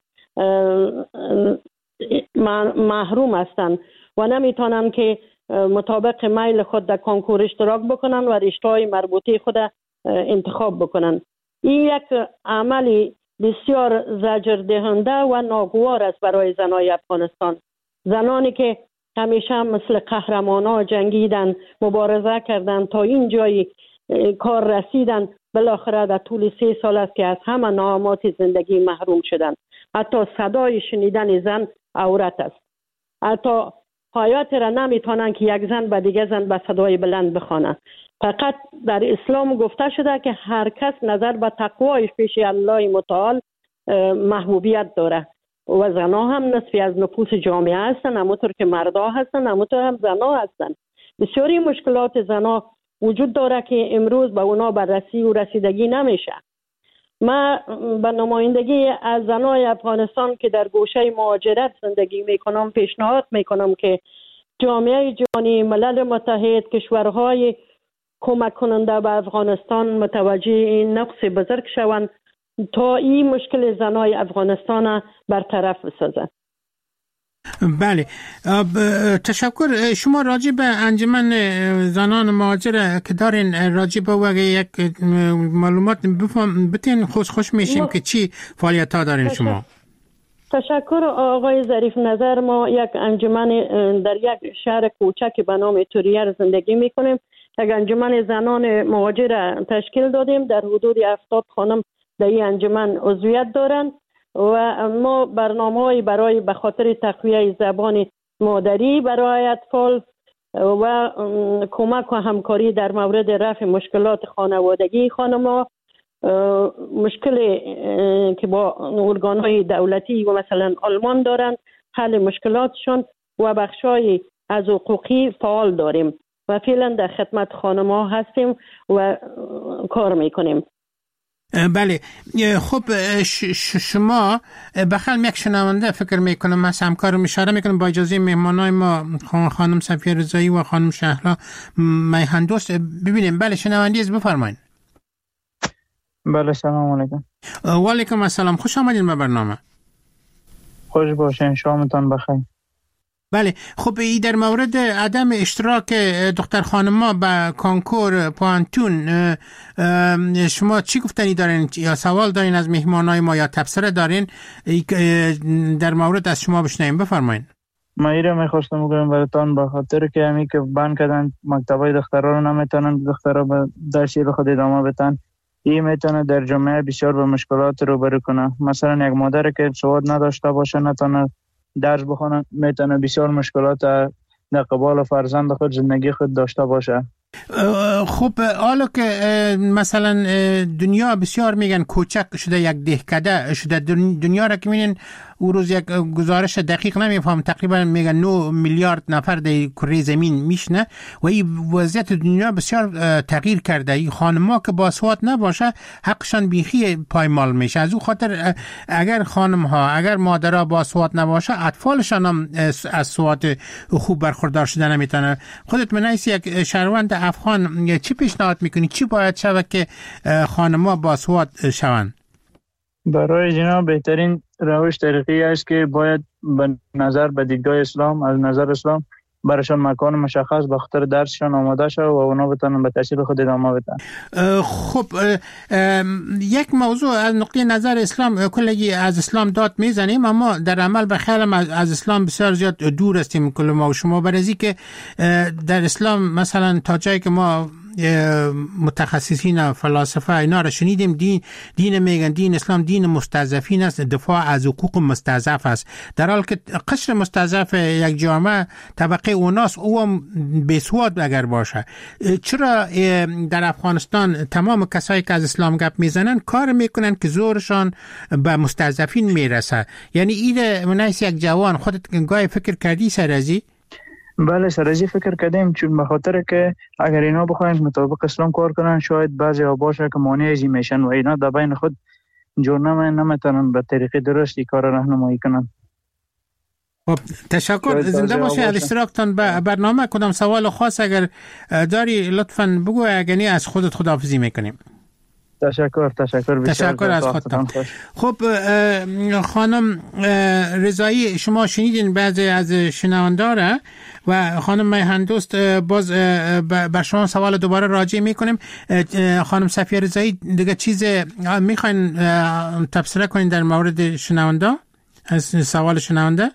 محروم هستند و نمیتونن که مطابق میل خود در کانکور اشتراک بکنن و رشته‌های مربوطه خود انتخاب بکنن. این یک عملی بسیار زجر دهنده و ناگوار است برای زنای افغانستان. زنانی که همیشه مثل قهرمانا جنگیدن، مبارزه کردن تا این جای کار رسیدن، بالاخره در طول سه سال است که از همه نعمات زندگی محروم شدن. حتی صدای شنیدن زن عورت است. حتی حیات را نمیتونن که یک زن به دیگه زن به صدای بلند بخوانه. فقط در اسلام گفته شده که هر کس نظر به تقوایش پیش الله متعال محبوبیت داره و زنها هم نصفی از نفوس جامعه هستن، همونطور که مردا هستن همونطور هم زنها هستن. بسیاری مشکلات زنها وجود داره که امروز به اونا بررسی و رسیدگی نمیشه. من به نمایندگی از زنای افغانستان که در گوشه مهاجرت زندگی میکنم پیشنهاد میکنم که جامعه جهانی، ملل متحد، کشورهای کمک کننده به افغانستان متوجه این نقص بزرگ شوند تا این مشکل زنای افغانستان برطرف بسازند. بله، تشکر. شما راجع به انجمن زنان مهاجر که دارین راجع به وقت یک معلومات بتین خوش خوش میشیم که چی فعالیت ها دارین شما؟ تشکر آقای ظریف نظر. ما یک انجمن در یک شهر کوچک به نام توریر زندگی میکنیم. یک انجمن زنان مهاجر تشکیل دادیم. در حدود هفتاد خانم در این انجمن عضویت دارند و ما برنامه‌ای برای به خاطر تقویت زبان مادری برای اطفال و کمک و همکاری در مورد رفع مشکلات خانوادگی خانم‌ها، مشکل که با ارگان‌های دولتی و مثلا آلمان دارند، حل مشکلاتشون و بخشای از حقوقی فعال داریم و فعلا در خدمت خانم‌ها هستیم و کار میکنیم. بله، خب شما بخل یک شنونده فکر میکنم من همکار اشاره میکنم با اجازه مهمانای ما خانم صفیه رضایی و خانم شهلا میهن دوست ببینیم. بله شنوندی از بفرمایید. بله سلام علیکم. و علیکم السلام، خوش آمدین به برنامه. خوش باشین، شامتان بخیر. بله، خب ای در مورد عدم اشتراک دختر خانم‌ها به کانکور پانتون شما چی گفتنی دارین یا سوال دارین از مهمانای ما یا تبصره دارین در مورد از شما بشنویم؟ بفرمایید. ما ایره میخواستم بگم براتون به خاطر که همی که بند کردن مکتبای دخترها رو نمیتونن دخترها به درسی خود ادامه بدن، این میتونه در جامعه بسیار به مشکلات روبرو کنه. مثلا یک مادر که سواد نداشته باشه، نتونه درس بخونه، میتونه بسیار مشکلات در قبال فرزند خود زندگی خود داشته باشه. خب حالا که مثلا دنیا بسیار میگن کوچک شده، یک دهکده شده دنیا را که میگن او روز یک گزارش دقیق نمیفهم، تقریبا میگن نه میلیارد نفر در کره زمین میشنه و این وضعیت دنیا بسیار تغییر کرده. این خانم‌ها که باسواد نباشه حقشان بیخی پایمال میشه. از او خاطر اگر خانم‌ها اگر مادرها باسواد نباشه اطفالشان هم از سواد خوب برخوردار شده نمیتونه. خودت منیس یک شهروند افغان چی پیشنهاد میکنی؟ چی باید شود که خانم‌ها باسواد شوند؟ برای جناب بهترین روش طریقی است که باید به نظر به دیدگاه اسلام، از نظر اسلام برایشان مکان مشخص به خاطر درسشان آماده شد و اونا بتونن به تحصیل خود ادامه بدن. خب یک موضوع از نقطه نظر اسلام کلی از اسلام داد میزنیم، اما در عمل به خیالم از اسلام بسیار زیاد دور هستیم کل ما و شما. برای که در اسلام مثلا تا جایی که ما متخصصین فلاسفه اینا را شنیدیم، دین دین میگن دین اسلام دین مستضعفین است، دفاع از حقوق مستضعف است، در حالی که قشر مستضعف یک جامعه طبقه اوناست، او هم بیسواد اگر باشه. چرا در افغانستان تمام کسایی که از اسلام گپ میزنن کار میکنن که زورشان به مستضعفین میرسه؟ یعنی این منیس یک جوان خودت گاهی فکر کردی سر ازی؟ بله سرازی فکر کردیم، چون به خاطر که اگر اینا بخواین مطابق اسلام کار کنن شاید بعضی ها باشه که مانع ازی میشن و اینا در بین خود جور نمیتونن به طریق درستی کار راهنمایی کنن. خب تشکر، زنده باشه از اشتراکتان به برنامه. کدام سوال خاص اگر داری لطفاً بگو، اگه از خودت خداحافظی میکنیم. تشکر تشکر تشکر از خودتان. خب خانم رضایی، شما شنیدین بعضی از شنونداره و خانم میهندوست باز بر شما سوال دوباره راجع میکنیم. خانم صفیه رضایی دیگه چیز میخواین تبصره کنین در مورد شنونده از سوال شنونده؟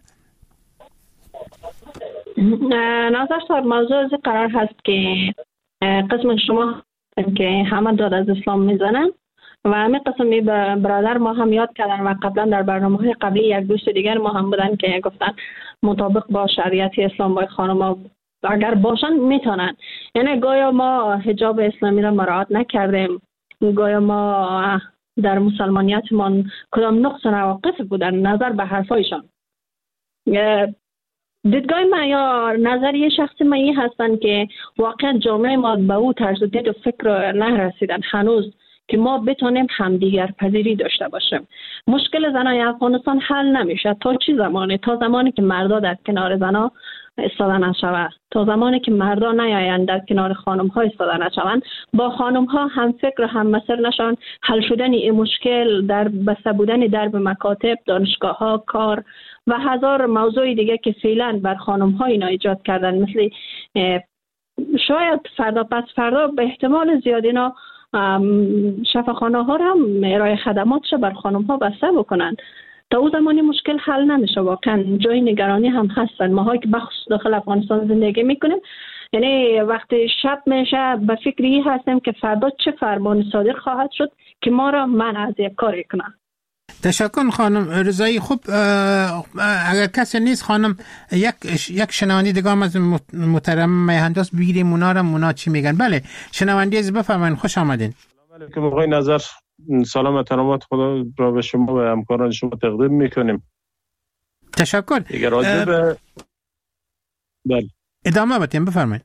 نظر صاحب موضوع از قرار هست که قسم شما که همه داد از اسلام میزنن و همه قسمی برادر ما هم یاد کردن و قبلا در برنامه‌های قبلی یک دوست دیگر ما هم بودن که گفتن مطابق با شریعت اسلام با خانم‌ها اگر باشن میتونن. یعنی گایا ما حجاب اسلامی را مراعات نکردیم، گایا ما در مسلمانیتمان کدام نقص و نواقص بودن نظر به حرفایشان. دیدگاه من یا نظریه شخصی من این هستن که واقعا جامعه ما به او طرز دید و فکر نرسیدن هنوز که ما بتونیم همدیگر پذیری داشته باشیم. مشکل زنای افغانستان حل نمیشه تا چی زمانه؟ تا زمانی که مردا در کنار زنا ایستاده نشود، تا زمانی که مردا نیایند در کنار خانم ها ایستاده نشوند، با خانم ها هم فکر هم مسیر نشان، حل شدن این مشکل در بسته بودن درب مکاتب، دانشگاه ها، کار و هزار موضوع دیگه که فعلا بر خانم ها اینا ایجاد کردن، مثل شاید فردا پس فردا به احتمال زیاد اینا شفاخانه ها را هم ارائه خدماتش بر خانم ها بسته بکنن. تا او زمانی مشکل حل نمیشه. واقعا جای نگرانی هم هستن. ما ها که بخصوص داخل افغانستان زندگی میکنیم، یعنی وقتی شب میشه به فکری هستیم که فردا چه فرمان صادر خواهد شد که ما را منع از یک کاری کنن. تشکر خانم رضایی. خوب اگر کسی نیست خانم یک یک شنوندی دیگه هم از محترم میهندوست بگیریم اونا را اونا چی میگن. بله شنوندی از بفرمایید، خوش آمدین. سلام علیکم آقای نظر، سلام و ترامات خدا را به شما و همکاران شما تقدیم میکنیم. تشکر. دیگه راجع به بله ادامه بدیم، بفرمایید.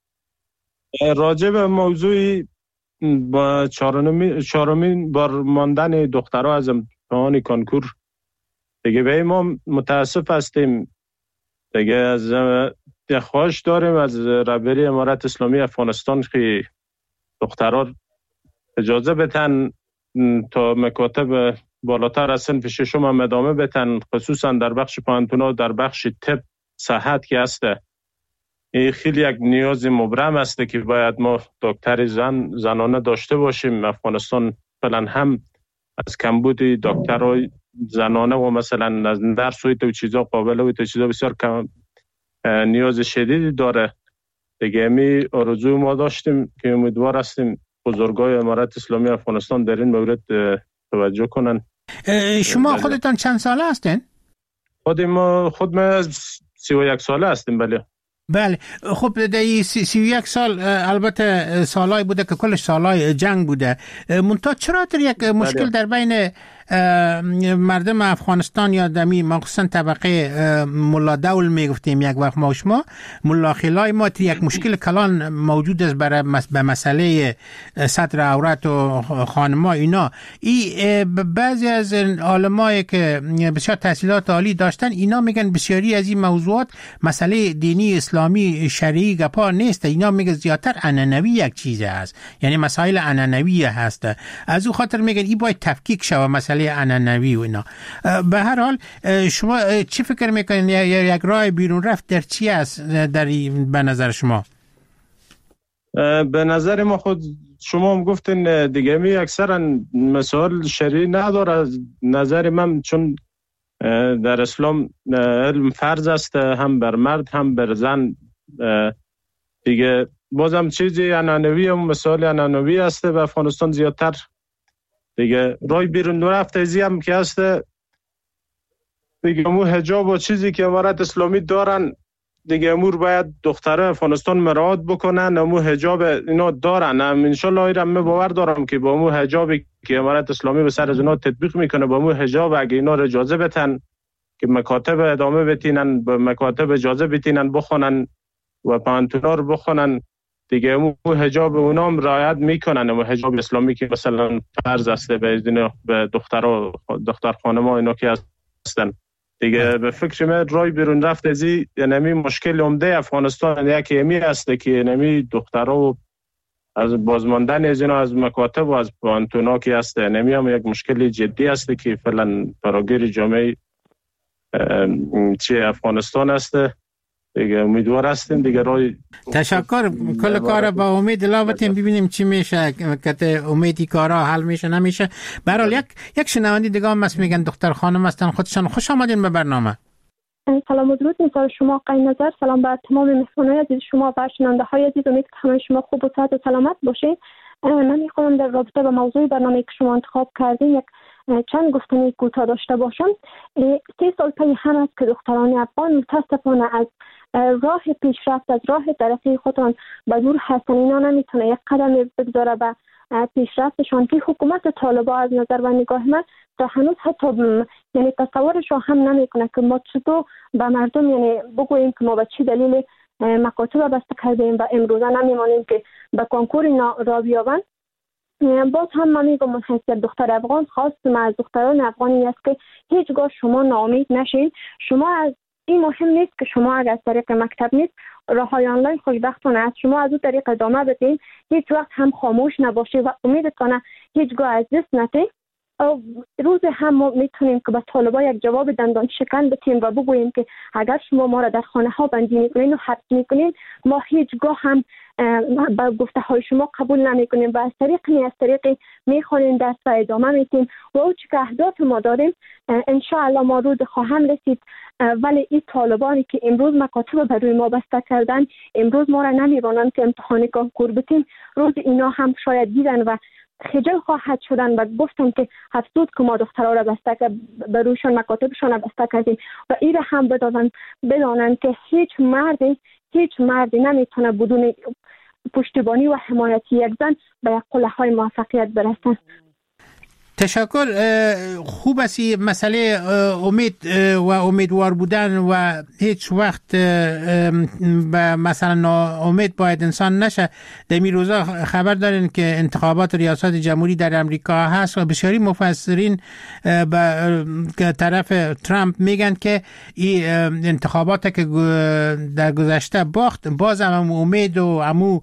راجع به موضوعی با چهارمین بار ماندن دخترها از امتحان کنکور دیگه به ما متاسف هستیم. دیگه از خواهش داریم از رهبری امارت اسلامی افغانستان که دخترها اجازه بتن تا مکاتب بالاتر از صنف ششم هم ادامه بتن، خصوصا در بخش پانتونا، در بخش طب صحت که هسته. این خیلی یک نیاز مبرم است که باید ما دکتر زن زنانه داشته باشیم. افغانستان فعلا هم از کمبود دکترای زنانه و مثلا از درس و تو چیزا قابل و تو چیزا بسیار کم نیاز شدیدی داره. دیگه می آرزوی ما داشتیم که امیدوار هستیم بزرگای امارت اسلامی افغانستان در این مورد توجه کنن. شما خودتان چند ساله هستین؟ خود ما خود ما از سی و یک ساله هستیم. بله بله. خب در سی, سی و یک سال البته سالای بوده که کلش سالای جنگ بوده، منتها چرا در یک مشکل بله. در بین مردم افغانستان یا دمی مخصوصا طبقه ملا دول میگفتیم یک وقت ما شما ملا خلای ما یک مشکل کلان موجود است برای به مسئله سطر عورت و خانما اینا. ای بعضی از علمایی که بسیار تحصیلات عالی داشتن اینا میگن بسیاری از این موضوعات مسئله دینی اسلامی شرعی گپا نیست، اینا میگن زیادتر عنعنوی یک چیز است، یعنی مسائل عنعنوی هست. از او خاطر میگن این باید تفکیک شود مسئله عنعنوی و اینا. به هر حال شما چی فکر میکنین یک راه بیرون رفت در چی است در به نظر شما؟ به نظر ما خود شما هم گفتین دیگه می اکثرا مسائل شرعی نداره. نظر من چون در اسلام علم فرض است هم بر مرد هم بر زن، دیگه بازم چیزی عنعنوی هم مسائل عنعنوی است و افغانستان زیادتر دیگه راه بیرون رفت ازی هم که هست دیگه مو حجاب و چیزی که امارت اسلامی دارن دیگه امور باید دختره افغانستان مراعات بکنن. امو حجاب اینا دارن، انشالله ایرم من باور دارم که با امو حجابی که امارت اسلامی به سر از اینا تطبیق میکنه با امو حجاب اگه اینا رو اجازه بتن که مکاتب ادامه بتینن به مکاتب اجازه بتینن بخونن و پانتونا رو بخونن دیگه امو حجاب اونام رعایت میکنن. امو حجاب اسلامی که مثلا فرض است به ازدین به دخترها دختر خانم‌ها اینا که هستن دیگه به فکر من رای بیرون رفت ازی یعنی مشکل عمده افغانستان یکی امی است که یعنی دخترها از بازماندن از اینا از مکاتب و از پانتونا که هست یعنی هم یک مشکل جدی است که فعلا فراگیر جامعه چه افغانستان است دیگه. امیدوار هستیم دیگه رای تشکر کل کار با امید لاوتیم ببینیم چی میشه که امیدی کارا حل میشه نمیشه. به هر حال یک یک شنونده دیگه هم مس میگن دختر خانم هستن خودشان. خوش آمدین به برنامه. سلام و درود می‌فرستم شما آقای نظر، سلام بر تمام مهمانان عزیز شما و شنونده‌های عزیز. امید که همه شما خوب و صحت و سلامت باشین. من می‌خوام در رابطه با موضوع برنامه‌ای که شما انتخاب کردین یک چند گفتنی کوتاه داشته باشم. سه سال پی هم است که دختران افغان متاسفانه از راه پیشرفت از راه ترقی خودشان به دور هستن. اینا نمیتونه یک قدم بگذاره به پیشرفتشان که حکومت طالبان از نظر و نگاه من تا هنوز حتی یعنی تصورش هم نمیکنه که ما چطور به مردم یعنی بگوییم که ما به چه دلیل مکاتب بسته کردیم و امروزه نمیمانیم که به کنکور اینا را بیابند. باز هم من میگم من حیثیت دختر افغان خواستم از دختران افغانی است که هیچگاه شما ناامید نشین. شما از این مهم نیست که شما اگر از طریق مکتب نیست راههای آنلاین خوشبختانه است، شما از اون طریق ادامه بدین، هیچ وقت هم خاموش نباشید و امیدتانه هیچگاه از دست ندید. روز هم ما میتونیم که به طالبان یک جواب دندان شکن بدیم و بگوییم که اگر شما ما را در خانه ها بندی میکنین و حبس میکنین ما هیچگاه هم با گفته های شما قبول نمی کنیم و از طریق نی از طریق میخوانیم دست و ادامه میتیم و او چی که اهداف ما داریم انشاءالله ما روز خواهم رسید. ولی این طالبانی که امروز مکاتب بر روی ما بسته کردن امروز ما را نمیبانند که امتحان کنکور بتیم، روز اینا هم شاید دیدن و خجل خواهد شدن و گفتن که افسوس که ما دخترها را بسته که بر رویشان مکاتبشان را بسته کردیم و این را هم بدانند بدانند که هیچ مردی هیچ مردی نمیتونه بدون پشتیبانی و حمایتی یک زن به یک قله های موفقیت برسن. تشکر. خوب است مسئله امید و امیدوار بودن و هیچ وقت به مثلا امید باید انسان نشه. در این روزا خبر دارین که انتخابات ریاست جمهوری در امریکا هست و بسیاری مفسرین به طرف ترامپ میگن که این انتخابات که در گذشته باخت باز هم امید و امو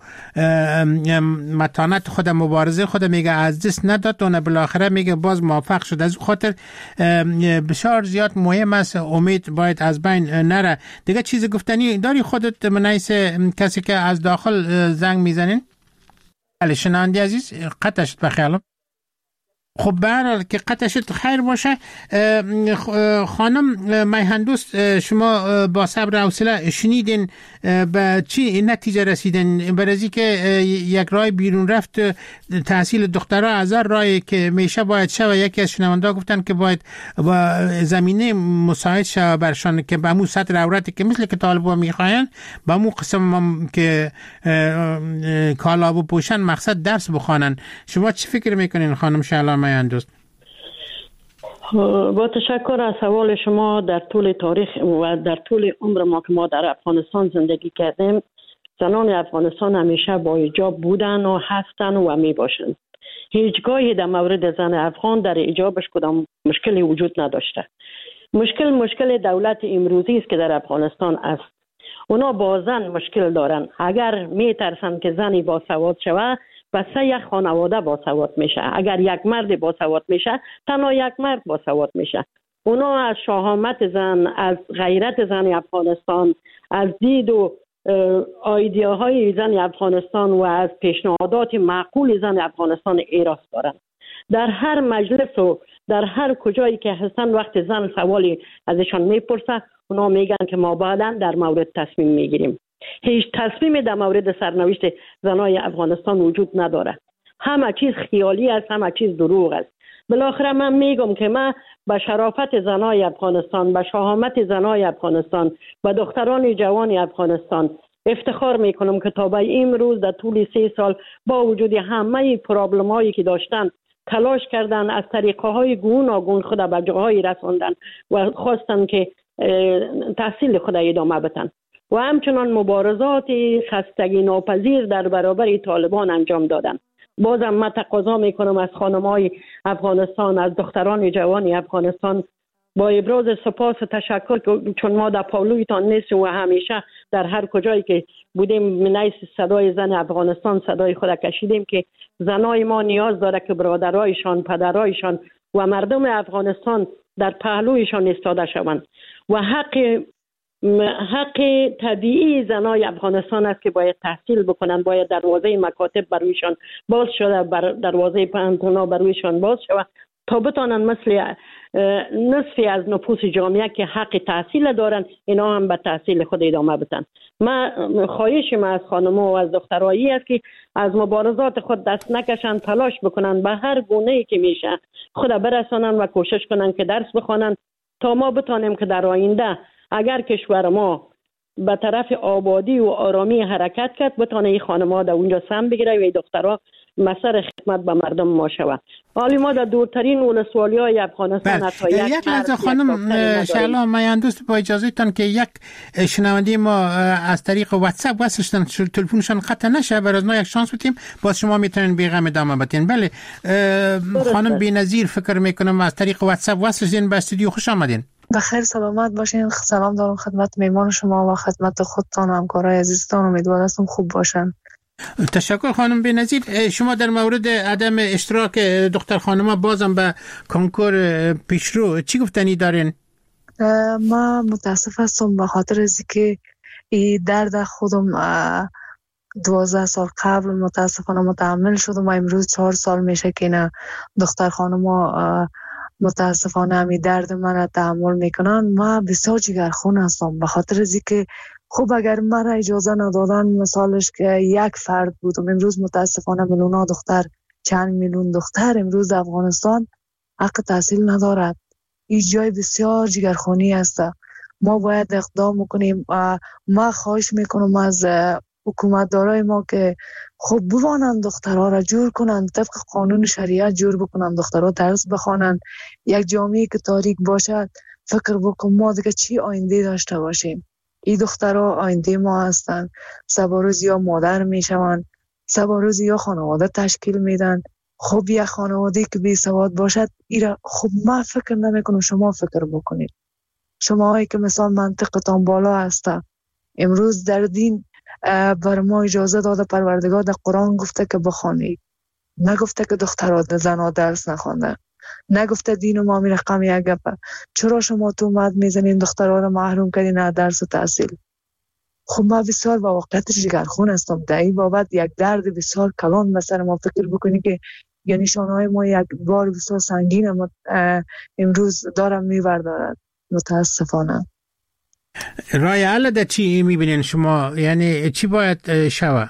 متانت خود مبارزه خود میگه از دست نداد و بالاخره میگه باز موفق شد. از خاطر بسیار زیاد مهم است امید باید از بین نره. دیگه چیز گفتنی داری خودت منیس کسی که از داخل زنگ میزنین؟ بله شنونده عزیز قطع شد بخیالم. خب به هر حال که قطعشت خیر باشه. خانم میهندوست، شما با صبر و حوصله شنیدین به چی نتیجه رسیدین؟ برای که یک راه بیرون رفت تحصیل دخترها از هر راهی که میشه باید شه، یکی از شنونده گفتن که باید با زمینه مساعد شه برشان که به مو سطر عورتی که مثل که طالبا میخواین به مو قسم که کالا بپوشن مقصد درس بخوانن. شما چی فکر میکنین خانم شعلا میهندوست؟ با تشکر از سوال شما. در طول تاریخ و در طول عمر ما که ما در افغانستان زندگی کردیم، زنان افغانستان همیشه با حجاب بودن و هستن و می باشند. هیچگاهی در مورد زن افغان در حجابش کدام مشکلی وجود نداشته. مشکل مشکل دولت امروزی است که در افغانستان است. اونا با زن مشکل دارن. اگر می ترسن که زنی با سواد شود، بس یک خانواده با سواد میشه. اگر یک مرد با سواد میشه، تنها یک مرد با سواد میشه. اونا از شهامت زن، از غیرت زن افغانستان، از دید و ایدئاهای زن افغانستان و از پیشنهادات معقول زن افغانستان ایراس دارن. در هر مجلس و در هر کجایی که هستن، وقت زن سوالی ازشان میپرسه، اونا میگن که ما بعداً در مورد تصمیم میگیریم. هیچ تصمیمی در مورد سرنوشت زنای افغانستان وجود نداره. همه چیز خیالی است، همه چیز دروغ است. بالاخره من میگم که من به شرافت زنای افغانستان، به شهامت زنای افغانستان و دختران جوان افغانستان افتخار میکنم که تا به امروز در طول سه سال با وجود همه پرابلم هایی که داشتن، تلاش کردن، از طریقه های گوناگون خود به جاهای رساندن و خواستن که تحصیل خود ادامه بدن و همچنان مبارزات خستگی ناپذیر در برابر طالبان انجام دادن. بازم من تقاضا میکنم از خانم‌های افغانستان، از دختران جوان افغانستان، با ابراز سپاس و تشکر که چون ما در پاولویتان نیستیم و همیشه در هر کجایی که بودیم منیس صدای زن افغانستان صدای خود کشیدیم که زنای ما نیاز داره که برادرایشان، پدرایشان و مردم افغانستان در پهلویشان ایستاده شوند و حق حق طبیعی زنای افغانستان است که باید تحصیل بکنن، باید دروازه مکاتب برویشان باز شده، بر دروازه پانتونا برویشان باز شده تا بتانن مثل نصفی از نفوس جامعه که حق تحصیل دارن اینا هم به تحصیل خود ادامه بدن. من خواهش من از خانم‌ها و از دخترایی است که از مبارزات خود دست نکشن، تلاش بکنن به هر گونه‌ای که میشه خود برسانن و کوشش کنن که درس بخوانن تا ما بتانیم که در آینده اگر کشور ما به طرف آبادی و آرامی حرکت کرد، بتانه این خانم‌ها در اونجا سهم بگیره و این دخترها مسئر خدمت به مردم ما شود. حالی ما در دورترین ولسوالی‌های افغانستان حتی یک یک لحظه خانم شعلا میهندوست، با اجازهتان که یک شنونده ما از طریق واتساپ وصل شدن، تلفنشان قطع نشه، برای ما یک شانس بدیم باز شما میتونین بیغم ادامه بدین. بله خانم بی‌نظیر فکر میکنم از طریق واتساپ وصل شدین، به استودیو خوش آمدین. بخیر سلامت باشین. سلام دارم خدمت میهمان شما و خدمت خودتان و همکارای عزیزتان. امیدوارم هستم خوب باشن. تشکر خانم بی‌نظیر. شما در مورد عدم اشتراک دختر خانم‌ها بازم به کنکور پیشرو چی گفتنی دارین؟ ما متاسف هستم به خاطر از که این درد خودم دوازده سال قبل متاسفانه متحمل شدم و امروز چهار سال میشه که نه دختر خانم‌ها متاسفانه همی درد من را تحمل میکنن. ما بسیار جگرخون هستم به خاطر از که خب اگر من را اجازه ندادن، مثالش که یک فرد بودم، امروز متاسفانه میلیون دختر، چند میلیون دختر امروز افغانستان حق تحصیل ندارد. این جای بسیار جگرخونی است. ما باید اقدام میکنیم. ما خواهش میکنم از حکومتدارای ما که خب بوانند دخترها را جور کنند، طبق قانون شریعت جور بکنند، دخترها درس بخوانند. یک جامعه که تاریک باشد فکر بکن ما دیگه چی آینده داشته باشیم. این دخترها آینده ما هستند. سباروز یا مادر میشوند، سباروز یا خانواده تشکیل میدن. خب یک خانواده که بی سواد باشد ایرا خب ما فکر نمیکنم، شما فکر بکنید. شما هایی که مثلا منطقتان بالا هسته، امروز در دین بر ما اجازه داده پروردگار در قرآن گفته که بخوانید، نگفته که دخترها زنها درس نخوانده، نگفته دین ما می رقم یک گپه. چرا شما تو مد میزنین دخترها رو محروم کردین از درس و تحصیل؟ خب ما بسیار با واقعیت جگرخون هستم. در این بابت یک درد بسیار کلان به سر ما فکر بکنی که یا نشانهای ما یک بار بسیار سنگین امروز دارم میبردارد متاسفانه. رای حل در چی میبینین شما؟ یعنی چی باید شوه؟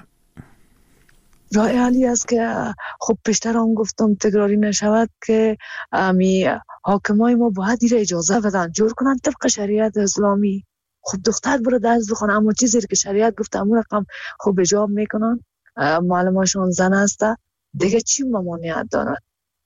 رای حلی است که خب پیشتر هم گفتم تکراری نشود که امی حاکمای ما باید ایره اجازه بدن جور کنن طبق شریعت اسلامی. خب دختر برو درس بخونه، اما چیزی که شریعت گفته همون رقم خب اجاب میکنن، معلماشون زن هسته دیگه چی ممانعت دارد؟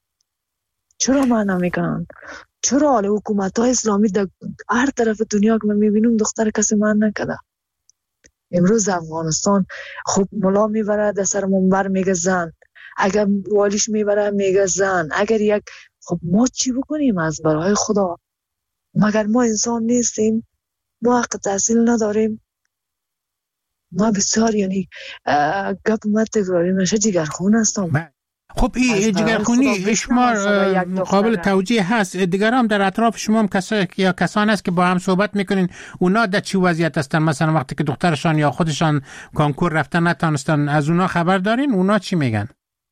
چرا معنا میکنن؟ چرا حال حکومت های اسلامی در هر طرف دنیا که من میبینم دختر کسی معنا نکده؟ امروز افغانستان خب ملا میبره در سر منبر میگه زن، اگر والیش میبره میگه زن، اگر یک خب ما چی بکنیم از برای خدا؟ مگر ما انسان نیستیم؟ ما حق تحصیل نداریم؟ ما بسیار یعنی گپ ما تکراری نشه جگرخون هستم. خب این جگرخونی شما قابل توجیه هست. دیگر هم در اطراف شما هم کسا یا کسان هست که با هم صحبت میکنین، اونا در چی وضعیت هستن؟ مثلا وقتی که دخترشان یا خودشان کانکور رفتن نتانستن، از اونا خبر دارین؟ اونا چی میگن؟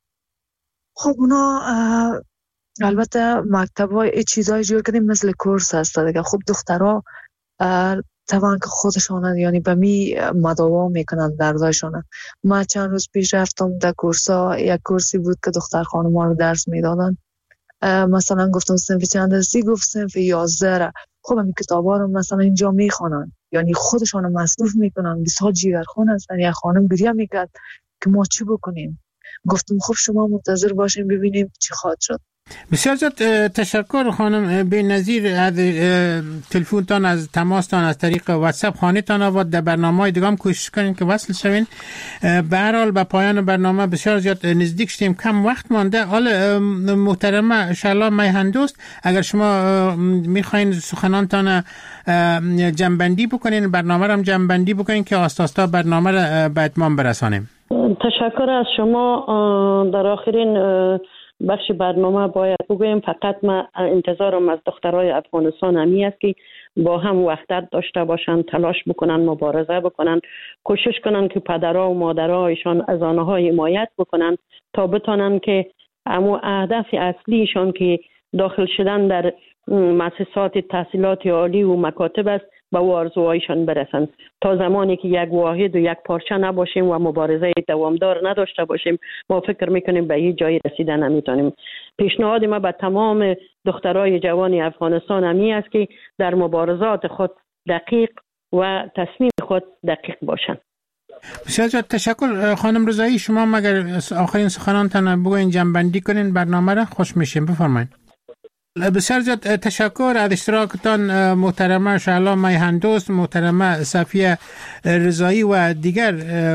خب اونا البته مکتب‌های چیزای جور کردیم مثل کورس هست دیگه. خب دخترها طبعا که خودشان یعنی به می مداوا میکنن دردایشان. ما چند روز پیش رفتم در کورسا، یک کورسی بود که دختر خانم‌ها رو درس میدادن. مثلا گفتم صنف چند هستی؟ گفت صنف یازده. خب همین کتابا رو مثلا اینجا میخوانن، یعنی خودشان رو مصروف میکنن. بسیار جیگرخون هستن. یک خانم گریه میکرد که ما چی بکنیم؟ گفتم خب شما منتظر باشین ببینیم چی خواهد شد. بسیار زیاد تشکر خانم بی‌نظیر از تلفنتان، از تماستان از طریق واتساپ. خانه‌تان آباد. در برنامه‌های دیگه هم کوشش کنین که وصل شوین. به هر حال به پایان برنامه بسیار زیاد نزدیک شدیم، کم وقت مانده. حال محترمه شلا میهندوست، اگر شما میخواین سخنانتان جمع‌بندی بکنین، برنامه رو هم جمع‌بندی بکنین که آستاستا برنامه رو به اتمام برسانیم. تشکر از شما. در آخرین بخش برنامه باید بگویم فقط من انتظارم از دخترای افغانستان همی است که با هم وحدت داشته باشند، تلاش بکنن، مبارزه بکنن، کوشش کنن که پدرها و مادرهایشان از آنها حمایت بکنن تا بتونن که اما اهداف اصلیشان که داخل شدن در مؤسسات تحصیلات عالی و مکاتب است به آرزوهایشان برسند. تا زمانی که یک واحد و یک پارچه نباشیم و مبارزه دوامدار نداشته باشیم، ما فکر میکنیم به هیچ جایی رسیدن نمیتونیم. پیشنهاد ما به تمام دخترای جوان افغانستان همی است که در مبارزات خود دقیق و تصمیم خود دقیق باشند. بسیار تشکر خانم رضایی. شما مگر آخرین سخنانتان بگوین جمع‌بندی کنین برنامه را، خوش میشیم. بفرمایید. بسیار زیاد تشکر از اشتراکتان محترمه شعلا میهندوست، محترمه صفیه رضایی و دیگر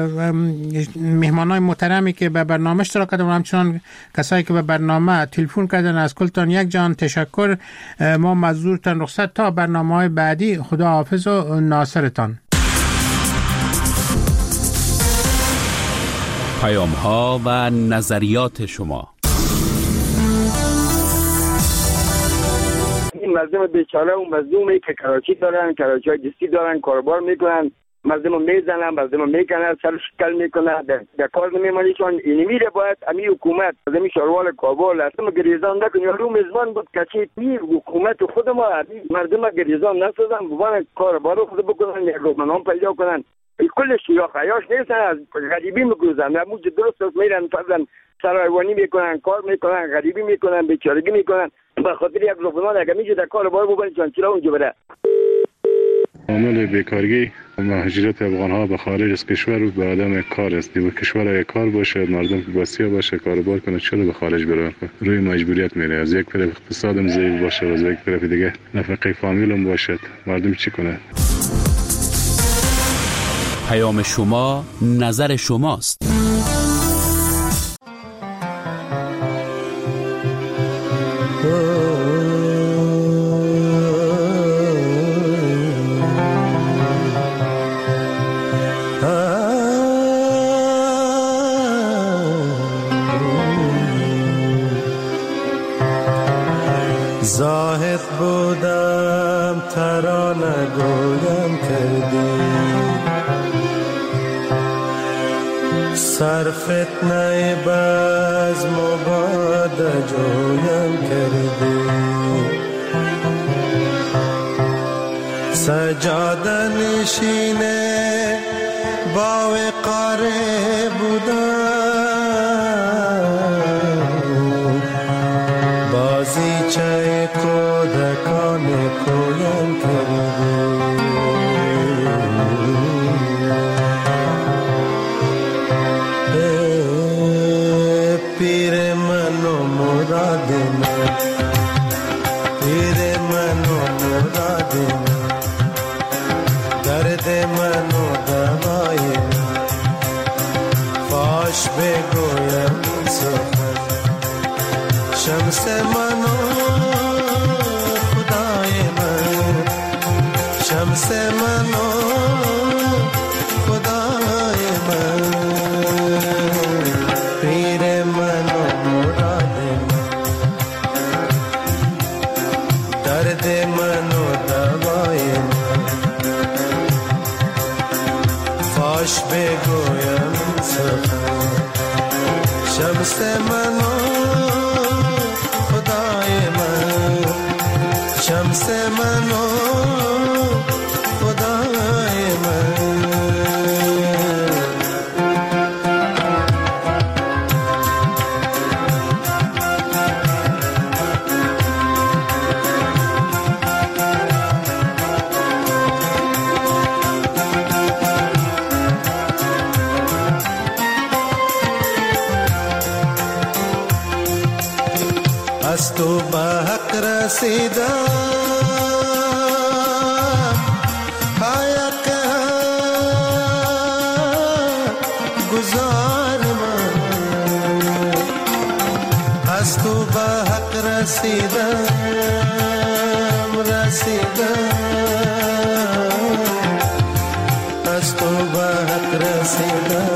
مهمانای محترمی که به برنامه اشتراک کردن و همچنان کسایی که به برنامه تلفن کردن. از کلتان یک جان تشکر. ما مزدورتان رخصت تا برنامه‌های بعدی. خدا حافظ و ناصرتان. پیام‌ها و نظریات شما. مردم بیچاره و مظلومی که کراچی دارن، کراچی های جستی دارن، کاربار میکنن، مردم میزنن، مردم میکنن، سر شکل میکنن، در کار نمیمانی. چون اینی میره باید امی حکومت زمین شاروال کابل اصلا گریزان نکنی. رو میزبان بود کچی پیر حکومت خود ما مردم گریزان نسازن، بوان کاربارو خود بکنن، یک رومنان پیدا کنن. کلش یا خیاش نیستن، از غریبی میگوزن. نموز درست میرن فرزن سرایوانی میکنن، کار میکنن، غریبی میکنن، بیچارگی میکنن. به خاطر یک لبنان اگه میشه در کار بار ببرید چون چرا اونجا بره. عامل بیکارگی و مهاجرت افغان‌ها به خارج از کشور و به عدم کار است. و کشور اگه کار باشه، مردم وسیع باشه، کاروبار کنه، چرا به خارج بره؟ روی مجبوریت میره. از یک طرف اقتصادم ضعیف باشه، از یک طرف دیگه نفقه فامیلم باشد، مردم چی کنه؟ پیام شما نظر شماست. زاهد بودم ترانه گویم کردی، سر فتنه بزم و باد جویم کردی سجاده نشینه با وقاره بودم بازی چه کودکان کویم کردی پیر منو مراد من پیر منو مراد من درد منو دوای من فاش بگویم سخن شمس منو خدای من شمس منو خدای من پیر منو مراد من درد منو دوای من فاش بگویم سخن شمس منو خدای من شمس منو خدای من از تو به حق رسیدم حق گزار من از تو به حق رسیدم رسیدم از تو به حق رسیدم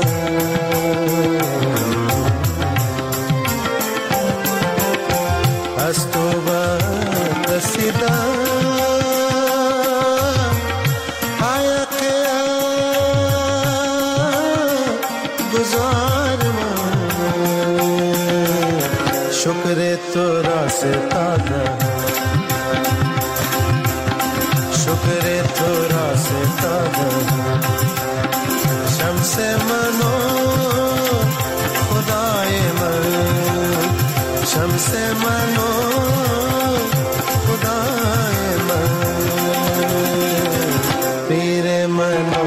از تو بات رسیدم حق گزار من شکر تو را ستادم شکر تو را ستادم شمس منو خدای من شمس منو خدای من پیر منو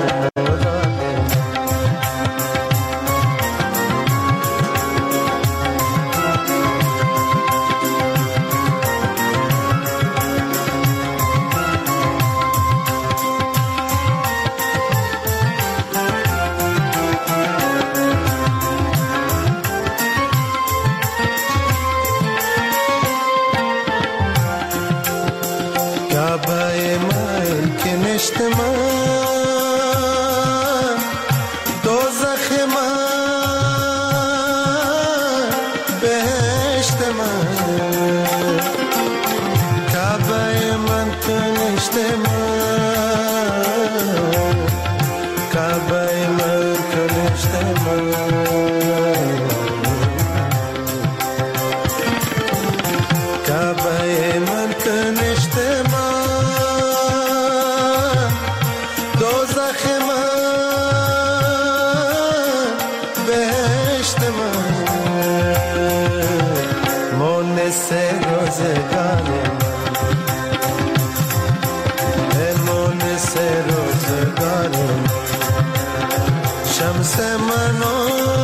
شمس منو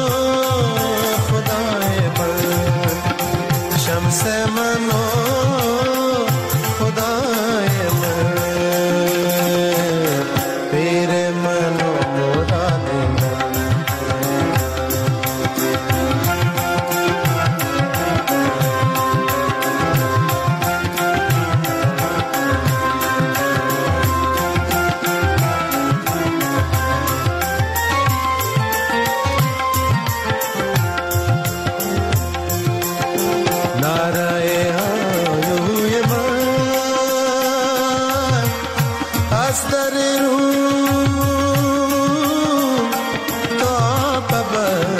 خدای من شمس منو خدای من پیر منو مراد من در رو تا ببر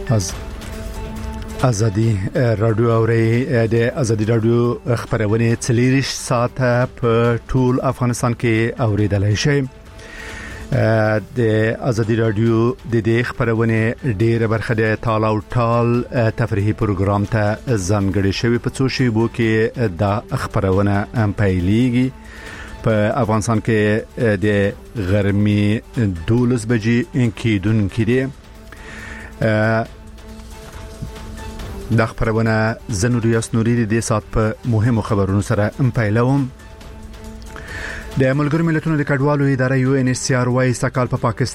از ازادي رادیو اوري د ازادي رادیو خبرونه تلریش ساعت په ټول افغانستان کې اوریدلای شئ. د ازادي رادیو د دې خبرونه ډیره برخه د تال او ټال تفریحي پروګرام ته ځانګړې شوی په څو شیبو کې د خبرونه پیلېږي. په افغانستان کې د غرمې دولس بجې کېدونکې دي. د خبرونه زنوریاس نوري د سات په مهمو خبرونو سره پیلوم. د ملګرو ملتونو د کډوالو اداره یو ان ایچ سی آر وايي سکهال په پاکستان